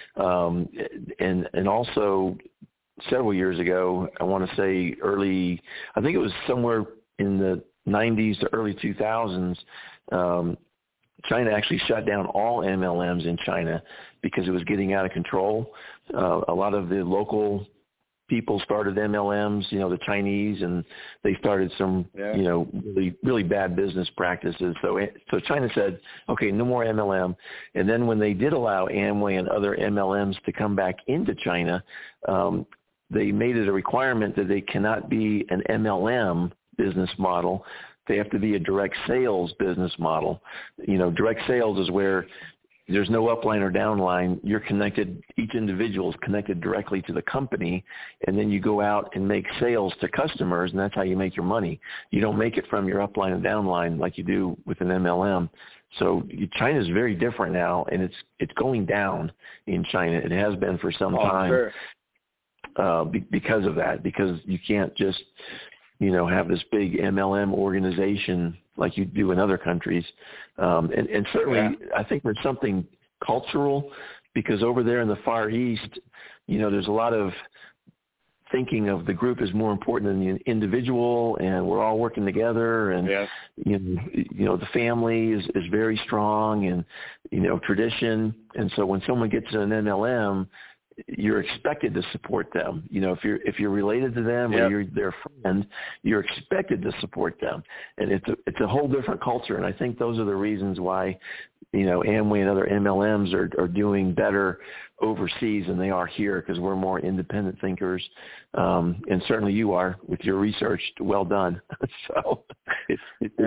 And also several years ago, I want to say I think it was somewhere in the 90s to early 2000s, China actually shut down all MLMs in China because it was getting out of control. A lot of the local people started MLMs, the Chinese, and they started some, really, really bad business practices. So China said, okay, no more MLM. And then when they did allow Amway and other MLMs to come back into China, they made it a requirement that they cannot be an MLM business model. They have to be a direct sales business model. Direct sales is where there's no upline or downline. You're connected, each individual is connected directly to the company, and then you go out and make sales to customers, and that's how you make your money. You don't make it from your upline and downline like you do with an MLM. So China is very different now, and it's going down in China. It has been for some time. Sure. Because of that, because you can't just have this big MLM organization like you do in other countries. And certainly I think there's something cultural, because over there in the Far East, there's a lot of thinking of the group is more important than the individual, and we're all working together, and the family is very strong, and tradition. And so when someone gets an MLM, you're expected to support them. If you're related to them or you're their friend, you're expected to support them. And it's a whole different culture. And I think those are the reasons why, Amway and other MLMs are doing better overseas than they are here, because we're more independent thinkers. And certainly you are with your research. Well done. So it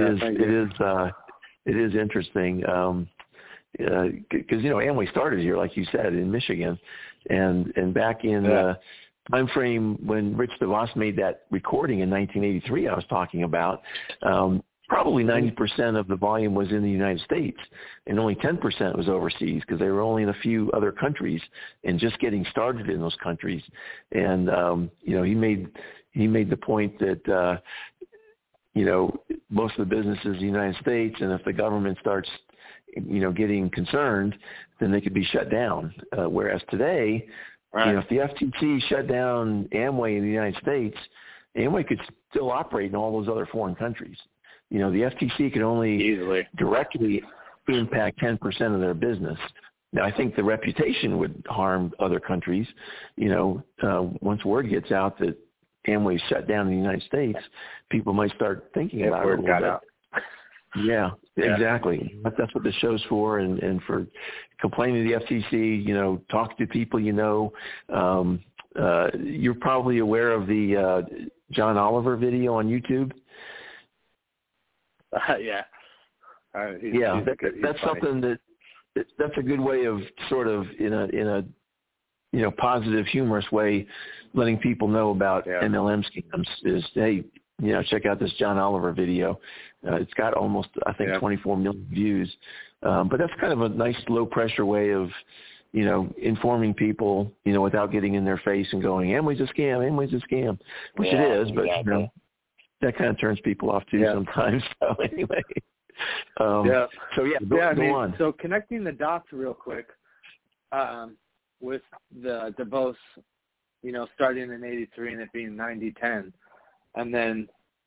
is interesting. Because Amway started here, like you said, in Michigan, and back in the time frame when Rich DeVos made that recording in 1983, I was talking about, probably 90% of the volume was in the United States, and only 10% was overseas, because they were only in a few other countries and just getting started in those countries. And he made the point that most of the businesses in the United States, and if the government starts, getting concerned, then they could be shut down. Whereas today, Right. if the FTC shut down Amway in the United States, Amway could still operate in all those other foreign countries. The FTC could only Easily directly impact 10% of their business. Now, I think the reputation would harm other countries. Once word gets out that Amway's shut down in the United States, people might start thinking about it a little bit. Out. Yeah, exactly. That's what the show's for, and for complaining to the FTC, talk to people you're probably aware of the John Oliver video on YouTube. Yeah. That's something that's a good way of sort of in a positive, humorous way, letting people know about MLM scams. Is, hey, check out this John Oliver video. It's got almost, I think, 24 million views. But that's kind of a nice low pressure way of, informing people, without getting in their face and going, Amway's a scam, which it is, but that kind of turns people off too sometimes. So anyway. Go on. So connecting the dots real quick, with the Davos, starting in 83 and it being 90-10, and then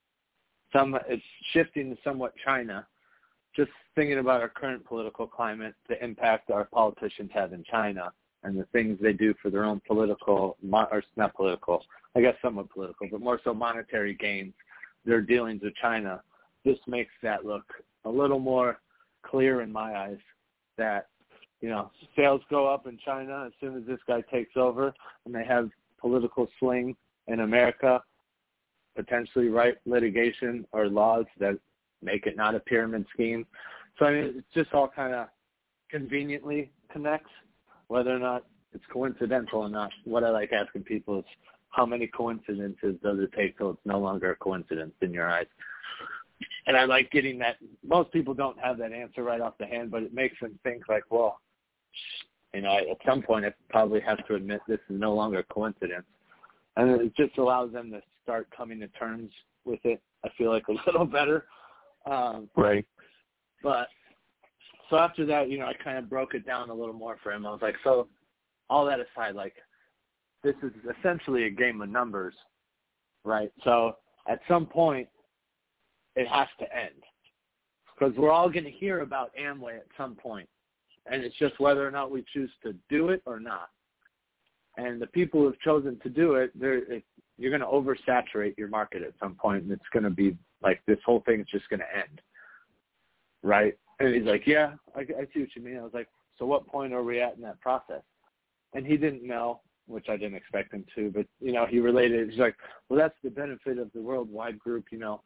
it's shifting to somewhat China. Just thinking about our current political climate, the impact our politicians have in China, and the things they do for their own political, or not political, I guess somewhat political, but more so monetary gains, their dealings with China. This makes that look a little more clear in my eyes that, sales go up in China as soon as this guy takes over, and they have political swing in America, potentially write litigation or laws that make it not a pyramid scheme. So, it just all kind of conveniently connects, whether or not it's coincidental or not. What I like asking people is, how many coincidences does it take till it's no longer a coincidence in your eyes? And I like getting that. Most people don't have that answer right off the hand, but it makes them think like, well, at some point I probably have to admit this is no longer a coincidence. And it just allows them to start coming to terms with it, I feel like, a little better. Right. But so after that, I kind of broke it down a little more for him. I was like, so all that aside, like, this is essentially a game of numbers, right? So at some point, it has to end, because we're all going to hear about Amway at some point, and it's just whether or not we choose to do it or not. And the people who have chosen to do it, you're going to oversaturate your market at some point, and it's going to be like this whole thing is just going to end, right? And he's like, yeah, I see what you mean. I was like, so what point are we at in that process? And he didn't know, which I didn't expect him to, but, he related. He's like, well, that's the benefit of the worldwide group,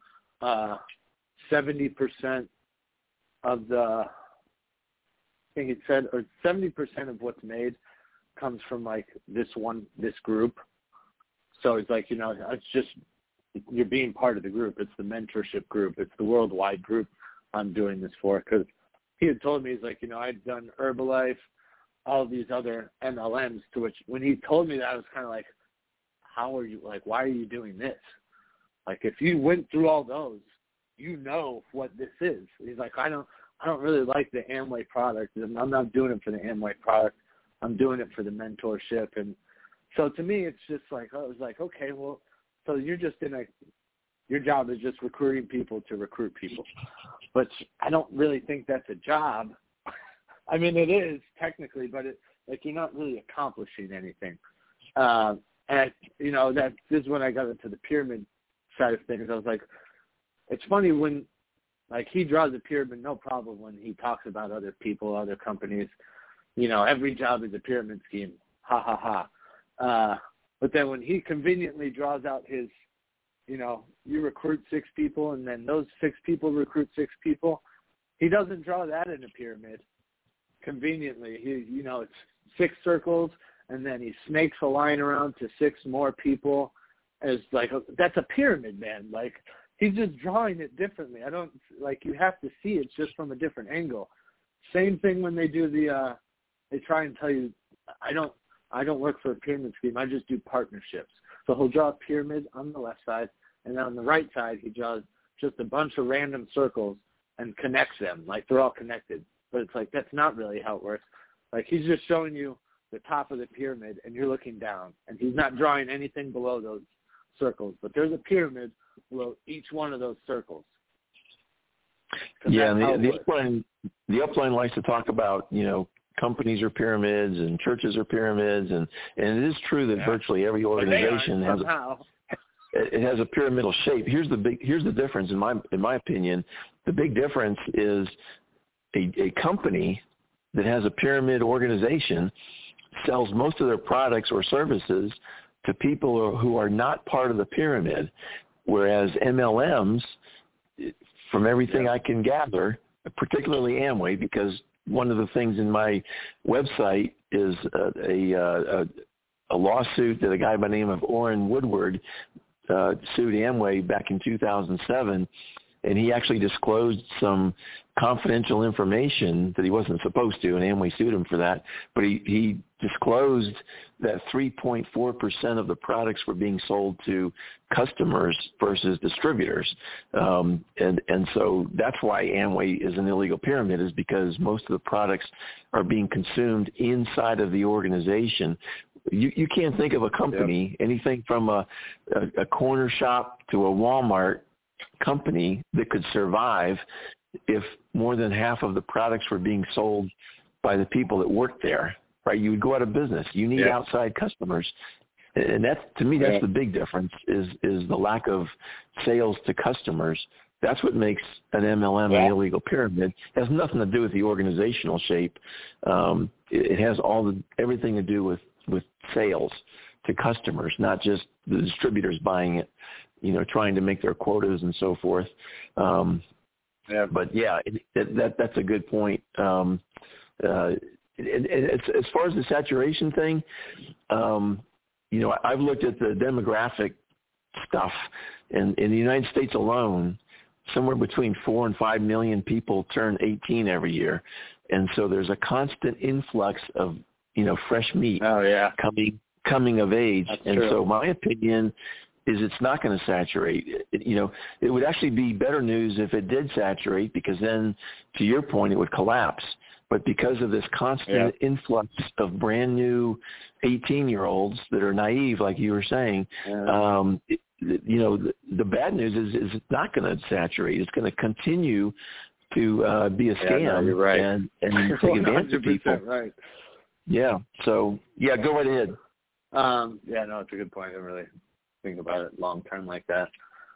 70% of the, I think it said, or 70% of what's made comes from like this group. So it's like, it's just, you're being part of the group. It's the mentorship group. It's the worldwide group I'm doing this for. Because he had told me, he's like, I'd done Herbalife, all these other MLMs, to which when he told me that, I was kind of like, why are you doing this? Like, if you went through all those, what this is. He's like, I don't really like the Amway product. I'm not doing it for the Amway product. I'm doing it for the mentorship. And so to me, it's just like, I was like, okay, well, so you're just your job is just recruiting people to recruit people. But I don't really think that's a job. I mean, it is technically, but you're not really accomplishing anything. And this is when I got into the pyramid side of things. I was like, it's funny when, like, he draws a pyramid, no problem when he talks about other people, other companies. Every job is a pyramid scheme. Ha, ha, ha. But then when he conveniently draws out his, you recruit 6 people and then those 6 people recruit 6 people, he doesn't draw that in a pyramid. Conveniently, it's 6 circles, and then he snakes a line around to 6 more people. As like, that's a pyramid, man. Like, he's just drawing it differently. I don't, like, you have to see it just from a different angle. Same thing when they do they try and tell you, I don't work for a pyramid scheme. I just do partnerships. So he'll draw a pyramid on the left side, and then on the right side he draws just a bunch of random circles and connects them, like they're all connected. But it's like, that's not really how it works. Like, he's just showing you the top of the pyramid, and you're looking down, and he's not drawing anything below those circles. But there's a pyramid below each one of those circles. Yeah, and the upline likes to talk about, companies are pyramids and churches are pyramids, and it is true that virtually every organization has a pyramidal shape. Here's the difference in my opinion. The big difference is a company that has a pyramid organization sells most of their products or services to people who are not part of the pyramid, whereas MLMs, from everything I can gather, particularly Amway, because one of the things in my website is a lawsuit that a guy by the name of Orrin Woodward sued Amway back in 2007, and he actually disclosed some confidential information that he wasn't supposed to, and Amway sued him for that. But he disclosed that 3.4% of the products were being sold to customers versus distributors. And so that's why Amway is an illegal pyramid, is because most of the products are being consumed inside of the organization. You can't think of a company, anything from a corner shop to a Walmart company, that could survive if more than half of the products were being sold by the people that work there, right? You would go out of business. You need outside customers. And that's, to me, that's the big difference, is the lack of sales to customers. That's what makes an MLM an illegal pyramid. It has nothing to do with the organizational shape. It has everything to do with sales to customers, not just the distributors buying it, trying to make their quotas and so forth. But that's a good point. As far as the saturation thing, I've looked at the demographic stuff, and in the United States alone, somewhere between 4 and 5 million people turn 18 every year, and so there's a constant influx of fresh meat coming of age. That's true. So my opinion is it's not going to saturate. It would actually be better news if it did saturate, because then, to your point, it would collapse. But because of this constant influx of brand new 18-year-olds that are naive, like you were saying, the bad news is it's not going to saturate. It's going to continue to be a scam and take advantage of people. Right. Yeah. So, go right ahead. It's a good point. I didn't really think about it long term like that.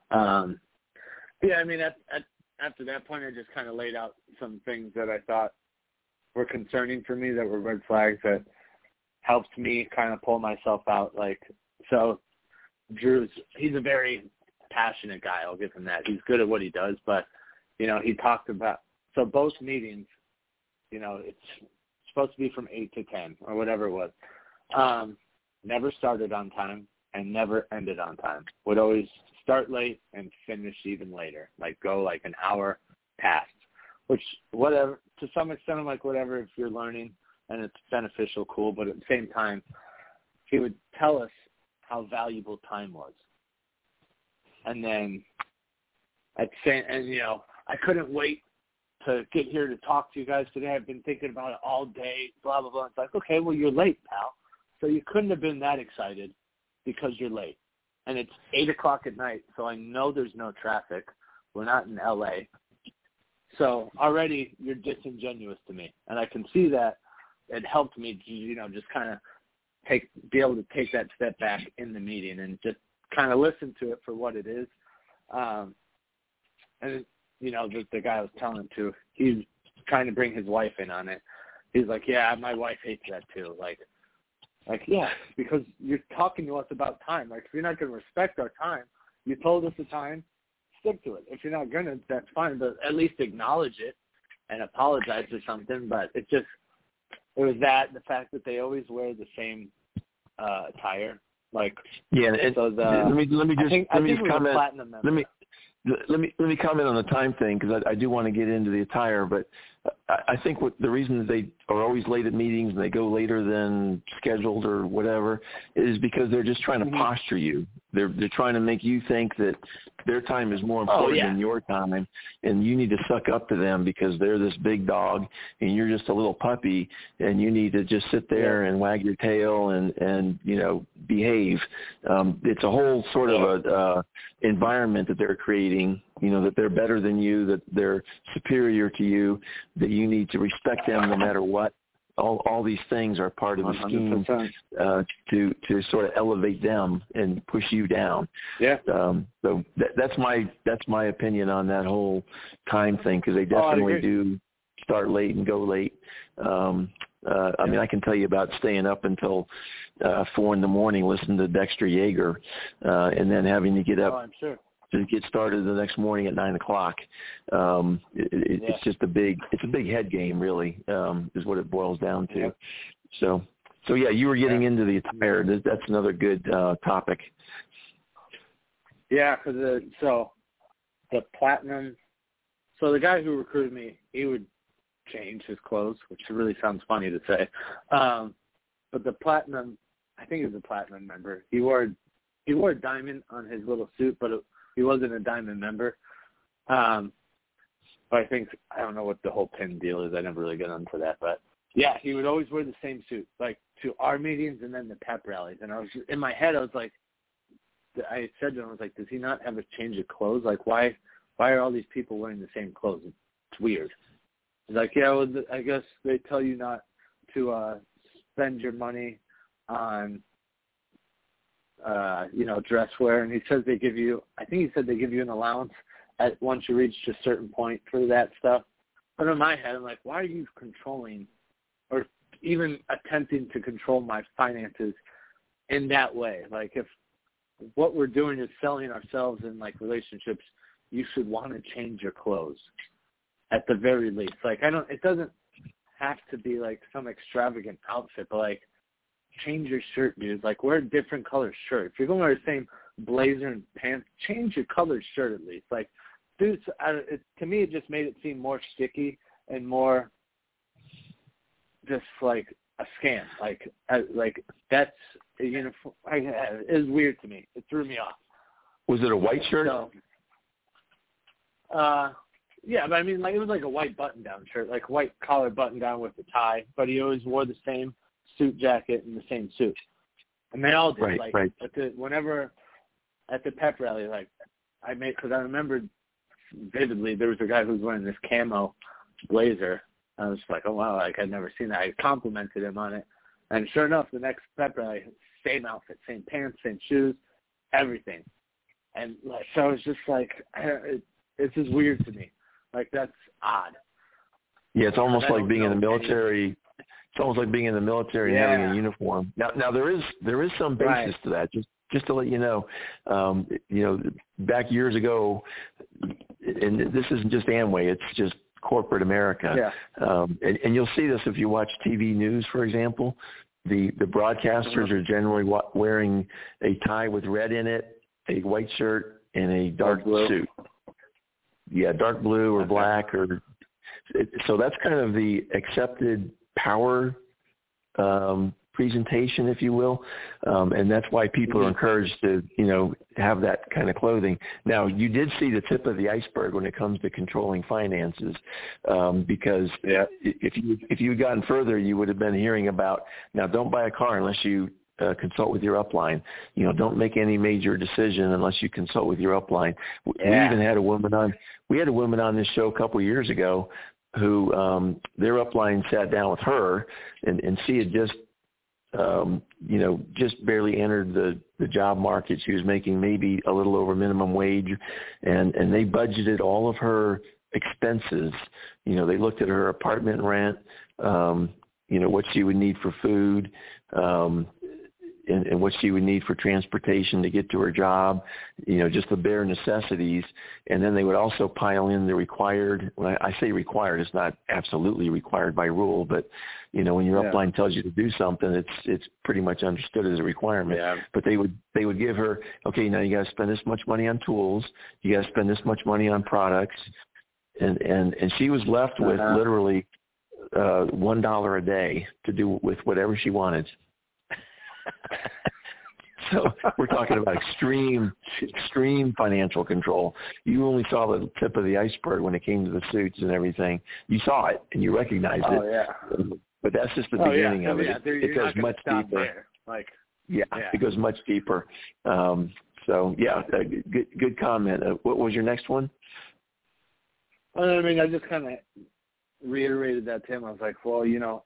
I mean, after that point, I just kind of laid out some things that I thought were concerning for me, that were red flags, that helped me kind of pull myself out. Like, so he's a very passionate guy. I'll give him that. He's good at what he does, but, he talked about, so both meetings, it's supposed to be from 8 to 10 or whatever it was. Never started on time and never ended on time. Would always start late and finish even later, like go like an hour past, which whatever, to some extent I'm like, whatever, if you're learning and it's beneficial, cool. But at the same time, he would tell us how valuable time was. And then I couldn't wait to get here to talk to you guys today. I've been thinking about it all day, blah, blah, blah. It's like, okay, well, you're late, pal. So you couldn't have been that excited because you're late. And it's 8 o'clock at night, so I know there's no traffic. We're not in L.A. So already you're disingenuous to me. And I can see that it helped me to, just kind of be able to take that step back in the meeting and just kind of listen to it for what it is. And, the guy I was telling to, he's trying to bring his wife in on it. He's like, yeah, my wife hates that too. Like, yeah, because you're talking to us about time. Like, if you're not going to respect our time, you told us the time, stick to it. If you're not going to, that's fine, but at least acknowledge it and apologize or something. But it was the fact that they always wear the same attire. Like, so let me comment on the time thing, because I do want to get into the attire, but I think the reason that they are always late at meetings and they go later than scheduled or whatever is because they're just trying to posture you. They're trying to make you think that their time is more important than your time, and you need to suck up to them because they're this big dog and you're just a little puppy, and you need to just sit there and wag your tail and behave. It's a whole sort of a environment that they're creating, that they're better than you, that they're superior to you, that you need to respect them no matter what. All these things are part of the scheme to sort of elevate them and push you down. Yeah. So that's my opinion on that whole time thing, because they definitely do start late and go late. I mean, I can tell you about staying up until 4 a.m. listening to Dexter Yeager, and then having to get up to get started the next morning at 9 o'clock. It's just a big head game, really, is what it boils down to. Yep. So yeah, you were getting into the attire. That's another good topic. Yeah, because the platinum. So the guy who recruited me, he would change his clothes, which really sounds funny to say. But the platinum, I think he was a platinum member. He wore a diamond on his little suit, but he wasn't a diamond member. But I don't know what the whole pin deal is. I never really got into that. But, yeah, he would always wear the same suit, like to our meetings and then the pep rallies. And in my head, I was like, I said to him, I was like, does he not have a change of clothes? Like, why are all these people wearing the same clothes? It's weird. He's like, yeah, well, I guess they tell you not to spend your money on dress wear, and he says they give you an allowance once you reach a certain point for that stuff. But in my head, I'm like, why are you controlling or even attempting to control my finances in that way? Like, if what we're doing is selling ourselves in like relationships, you should want to change your clothes at the very least. Like, it doesn't have to be like some extravagant outfit, but like, change your shirt, dude. Like, wear a different color shirt. If you're going to wear the same blazer and pants, change your colored shirt at least. Like, dude, to me, it just made it seem more sticky and more just like a scam. Like that's a uniform. It was weird to me. It threw me off. Was it a white shirt? So, yeah, but I mean, like, it was like a white button-down shirt, like white collar button-down with a tie, but he always wore the same suit jacket and the same suit. And they all did. Right. Whenever at the pep rally, like, because I remembered vividly, there was a guy who was wearing this camo blazer. I was like, oh, wow, like, I'd never seen that. I complimented him on it. And sure enough, the next pep rally, same outfit, same pants, same shoes, everything. And like, so I was just like, it's just weird to me. Like, that's odd. Yeah, it's almost like being in the military. It's almost like being in the military and having a uniform. Now there is some basis to that. Just to let you know, back years ago, and this isn't just Amway, it's just corporate America. Yeah. And you'll see this if you watch TV news, for example. The broadcasters are generally wearing a tie with red in it, a white shirt, and a dark suit. Yeah, dark blue or black, so that's kind of the accepted power presentation, if you will, and that's why people are encouraged to, have that kind of clothing. Now, you did see the tip of the iceberg when it comes to controlling finances, because if you had gotten further, you would have been hearing about, now, don't buy a car unless you consult with your upline. Don't make any major decision unless you consult with your upline. We even had a woman on. We had a woman on this show a couple of years ago who their upline sat down with her, and she had just just barely entered the job market. She was making maybe a little over minimum wage, and they budgeted all of her expenses. They looked at her apartment rent, what she would need for food, and what she would need for transportation to get to her job, just the bare necessities. And then they would also pile in the required, when I say required, it's not absolutely required by rule, but, when your upline tells you to do something, it's pretty much understood as a requirement. Yeah. But they would give her, okay, now you got to spend this much money on tools. You got to spend this much money on products. and she was left with literally $1 a day to do with whatever she wanted. So we're talking about extreme financial control. You only saw the tip of the iceberg when it came to the suits and everything. You saw it and you recognized it. Yeah. But that's just the beginning of it. Yeah. It goes much deeper. It goes much deeper. So good comment. What was your next one? I mean, I just kind of reiterated that to him. I was like, well,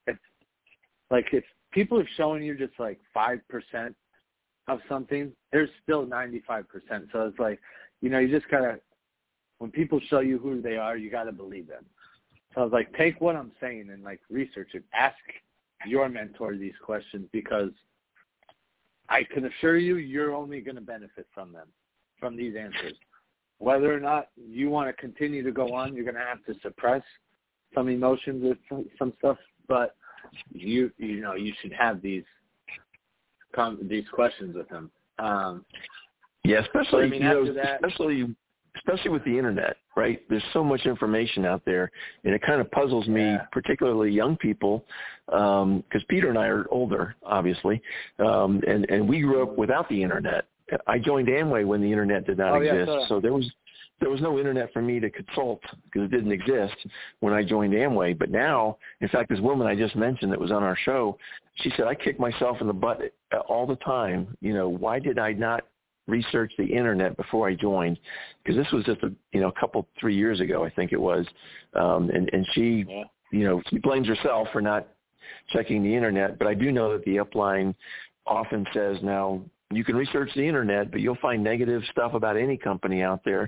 if people are showing you just like 5% of something, there's still 95%. So it's like, you just gotta, when people show you who they are, you gotta believe them. So I was like, take what I'm saying and like research it. Ask your mentor these questions, because I can assure you, you're only going to benefit from them, from these answers. Whether or not you want to continue to go on, you're going to have to suppress some emotions with some stuff, but you should have these questions with him. Especially especially with the internet, right? There's so much information out there, and it kind of puzzles me, particularly young people, because Peter and I are older, obviously, and we grew up without the internet. I joined Amway when the internet did not exist, so there was no internet for me to consult because it didn't exist when I joined Amway. But now, in fact, this woman I just mentioned that was on our show, she said, I kick myself in the butt all the time. Why did I not research the internet before I joined? Because this was just a 3 years ago, I think it was. And she, she blames herself for not checking the internet. But I do know that the upline often says now, you can research the internet, but you'll find negative stuff about any company out there.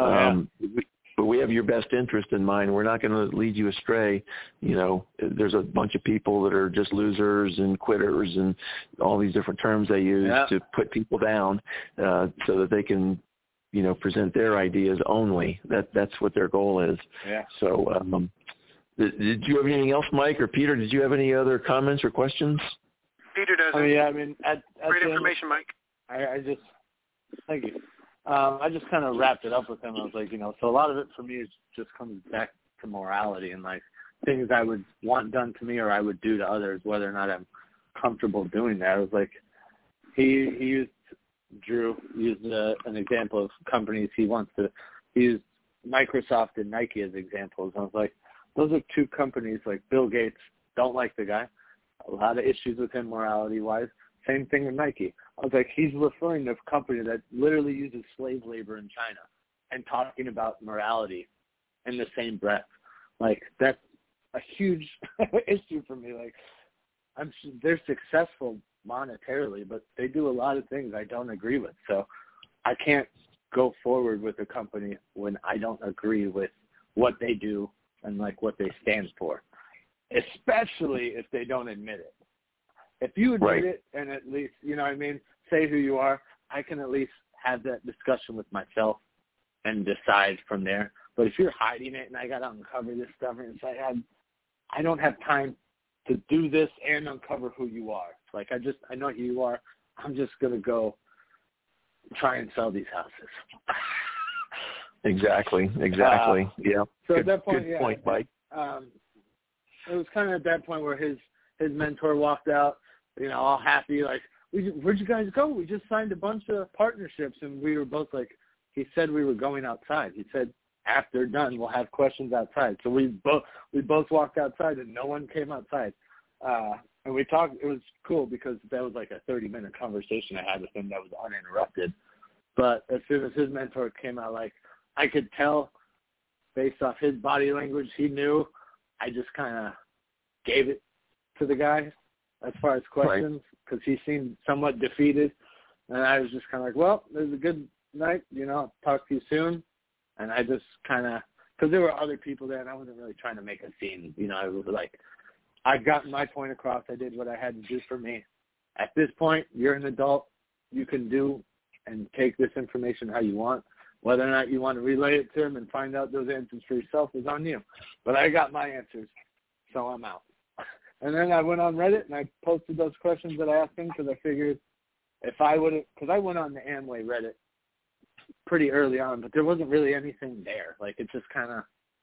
But we have your best interest in mind. We're not going to lead you astray. There's a bunch of people that are just losers and quitters and all these different terms they use to put people down so that they can, present their ideas only. That's what their goal is. Yeah. So did you have anything else, Mike, or Peter? Did you have any other comments or questions? Peter does. Great information, Mike. Thank you. I just kind of wrapped it up with him. I was like, so a lot of it for me just comes back to morality and like things I would want done to me or I would do to others, whether or not I'm comfortable doing that. I was like, Drew used an example of companies he used Microsoft and Nike as examples. I was like, those are two companies, like Bill Gates, don't like the guy. A lot of issues with him morality-wise. Same thing with Nike. I was like, he's referring to a company that literally uses slave labor in China and talking about morality in the same breath. Like, that's a huge issue for me. Like, they're successful monetarily, but they do a lot of things I don't agree with. So I can't go forward with a company when I don't agree with what they do and, like, what they stand for. Especially if they don't admit it. If you admit it and at least, say who you are, I can at least have that discussion with myself and decide from there. But if you're hiding it and I got to uncover this stuff and it's like, I don't have time to do this and uncover who you are. Like, I know who you are. I'm just going to go try and sell these houses. Exactly. Yeah. So at that point, good point, Mike. It was kind of at that point where his mentor walked out, all happy, like, where'd you guys go? We just signed a bunch of partnerships, and we were both like, he said we were going outside. He said, after done, we'll have questions outside. So we both walked outside, and no one came outside. And we talked. It was cool because that was like a 30-minute conversation I had with him that was uninterrupted. But as soon as his mentor came out, like, I could tell based off his body language, he knew. I just kind of gave it to the guy as far as questions because he seemed somewhat defeated. And I was just kind of like, well, it was a good night. I'll talk to you soon. And I just kind of, because there were other people there and I wasn't really trying to make a scene. I was like, I got my point across. I did what I had to do for me. At this point, you're an adult. You can do and take this information how you want. Whether or not you want to relay it to him and find out those answers for yourself is on you. But I got my answers, so I'm out. And then I went on Reddit and I posted those questions that I asked him because I figured if I would have, because I went on the Amway Reddit pretty early on, but there wasn't really anything there. Like, it just kind of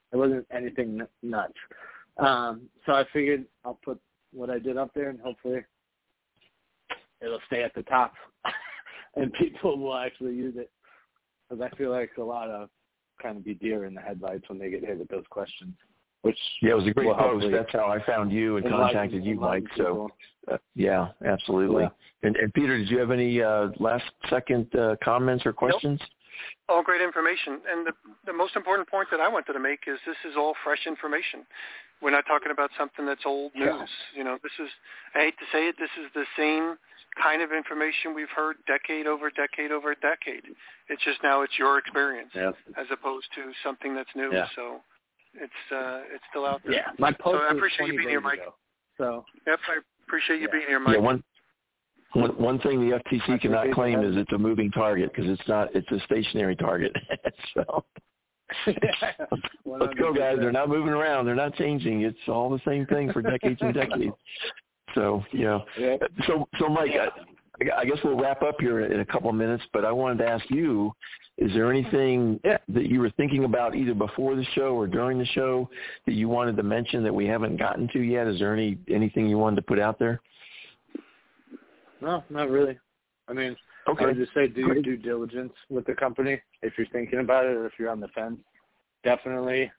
It wasn't anything nuts. So I figured I'll put what I did up there, and hopefully it'll stay at the top, and people will actually use it. Because I feel like a lot of kind of be deer in the headlights when they get hit with those questions. Which it was a great post. That's how I found you and contacted you, Mike. So, yeah, absolutely. Yeah. And Peter, did you have any last-second comments or questions? Nope. All great information. And the most important point that I wanted to make is this is all fresh information. We're not talking about something that's old news. You know, this is, I hate to say it, this is the same kind of information we've heard decade over decade over decade. It's just now it's your experience as opposed to something that's new. Yeah. So it's still out there. Yeah, my post so I appreciate you being here, Mike. So yep, I appreciate you being here, Mike. Yeah, one thing the FTC cannot claim is it's a moving target because it's a stationary target. So let's go, guys. They're not moving around. They're not changing. It's all the same thing for decades and decades. So, so Mike, I guess we'll wrap up here in a couple of minutes, but I wanted to ask you, is there anything that you were thinking about either before the show or during the show that you wanted to mention that we haven't gotten to yet? Is there anything you wanted to put out there? No, not really. I mean, I would just say do your due diligence with the company if you're thinking about it or if you're on the fence. Definitely.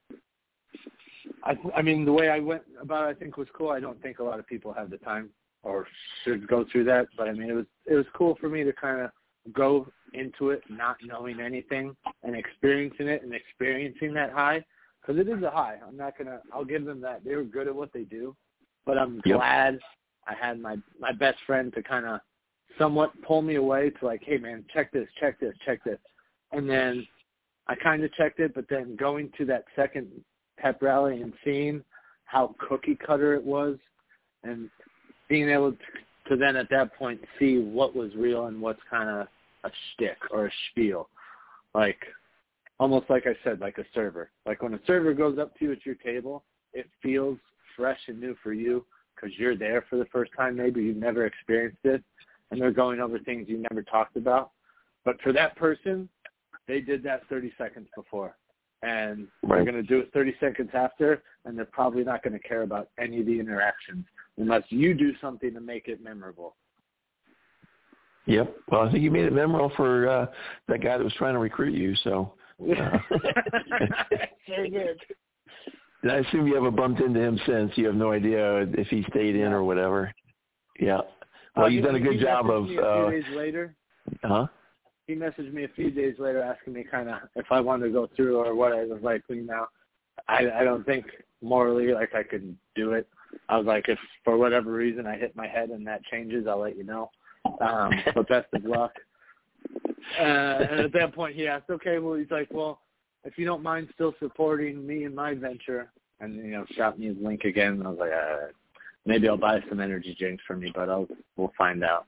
I mean, the way I went about it, I think was cool. I don't think a lot of people have the time or should go through that, but I mean, it was cool for me to kind of go into it not knowing anything and experiencing it and experiencing that high, because it is a high. I'll give them that. They were good at what they do, but I'm glad I had my best friend to kind of somewhat pull me away to like, hey man, check this. And then I kind of checked it, but then going to that second pep rally and seeing how cookie cutter it was and being able to then at that point see what was real and what's kind of a shtick or a spiel. Like, almost like I said, like a server. Like when a server goes up to you at your table, it feels fresh and new for you because you're there for the first time. Maybe you've never experienced it, and they're going over things you never talked about. But for that person, they did that 30 seconds before. And they're going to do it 30 seconds after, and they're probably not going to care about any of the interactions unless you do something to make it memorable. Yep. Well, I think you made it memorable for that guy that was trying to recruit you. So, very good. And I assume you haven't bumped into him since. You have no idea if he stayed in or whatever. Yeah. Well, you've done a good job of. A few days later. He messaged me a few days later asking me kind of if I wanted to go through or what. I was like, I don't think morally like I could do it. I was like, if for whatever reason I hit my head and that changes, I'll let you know. But best of luck. And at that point he asked, okay, well, he's like, well, if you don't mind still supporting me in my venture, and, shot me his link again. And I was like, maybe I'll buy some energy drinks from you, but we'll find out.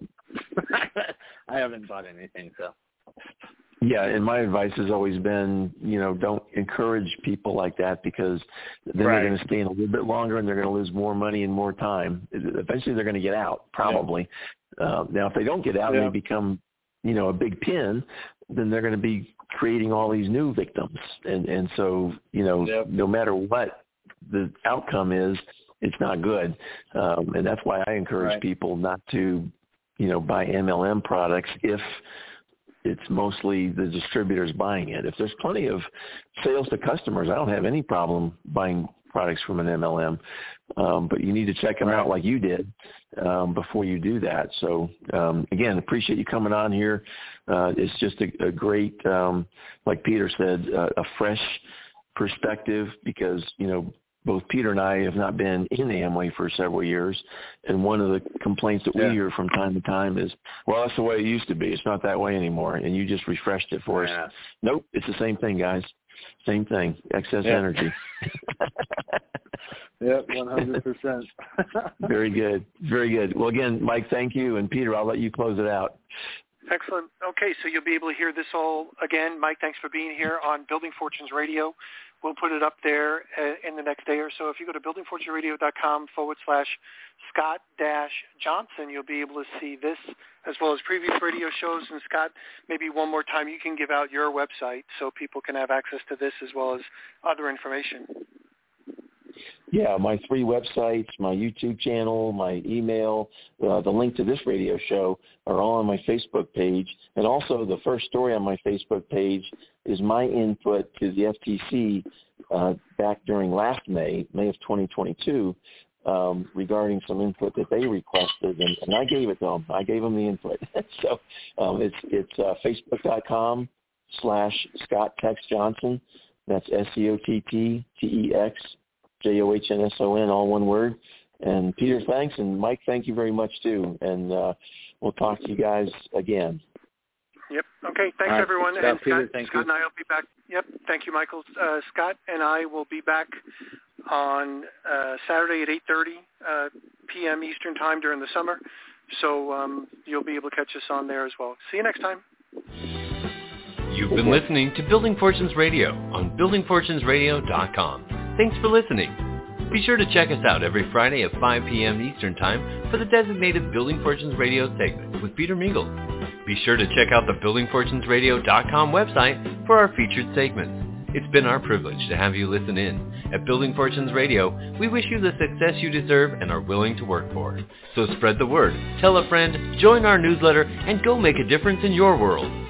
I haven't bought anything, so. Yeah, and my advice has always been, don't encourage people like that because then they're going to stay in a little bit longer and they're going to lose more money and more time. Eventually they're going to get out, probably. Now, if they don't get out and they become, a big pin, then they're going to be creating all these new victims. And so, no matter what the outcome is, it's not good. And that's why I encourage people not to, buy MLM products if it's mostly the distributors buying it. If there's plenty of sales to customers, I don't have any problem buying products from an MLM. But you need to check them out like you did before you do that. So, again, appreciate you coming on here. It's just a great, like Peter said, a fresh perspective because, both Peter and I have not been in Amway for several years, and one of the complaints that we hear from time to time is, well, that's the way it used to be. It's not that way anymore, and you just refreshed it for us. Nope, it's the same thing, guys. Same thing, excess energy. Yep, 100%. Very good, very good. Well, again, Mike, thank you, and Peter, I'll let you close it out. Excellent. Okay, so you'll be able to hear this all again. Mike, thanks for being here on Building Fortunes Radio. We'll put it up there in the next day or so. If you go to buildingfortunesradio.com/Scott-Johnson, you'll be able to see this as well as previous radio shows. And Scott, maybe one more time, you can give out your website so people can have access to this as well as other information. Yeah, my 3 websites, my YouTube channel, my email, the link to this radio show are all on my Facebook page. And also the first story on my Facebook page is my input to the FTC back during last May of 2022, regarding some input that they requested. And I gave it to them. I gave them the input. So it's facebook.com/ScottTexJohnson. That's SCOTTTEXJOHNSON, all one word. And Peter, thanks, and Mike, thank you very much too. And we'll talk to you guys again. Yep. Okay. Thanks, right. everyone. Scott, and Peter, Scott and I will be back. Yep. Thank you, Michael. Scott and I will be back on Saturday at 8:30 p.m. Eastern Time during the summer. So you'll be able to catch us on there as well. See you next time. You've been listening to Building Fortunes Radio on buildingfortunesradio.com. Thanks for listening. Be sure to check us out every Friday at 5 p.m. Eastern Time for the designated Building Fortunes Radio segment with Peter Mingles. Be sure to check out the buildingfortunesradio.com website for our featured segments. It's been our privilege to have you listen in. At Building Fortunes Radio, we wish you the success you deserve and are willing to work for. So spread the word, tell a friend, join our newsletter, and go make a difference in your world.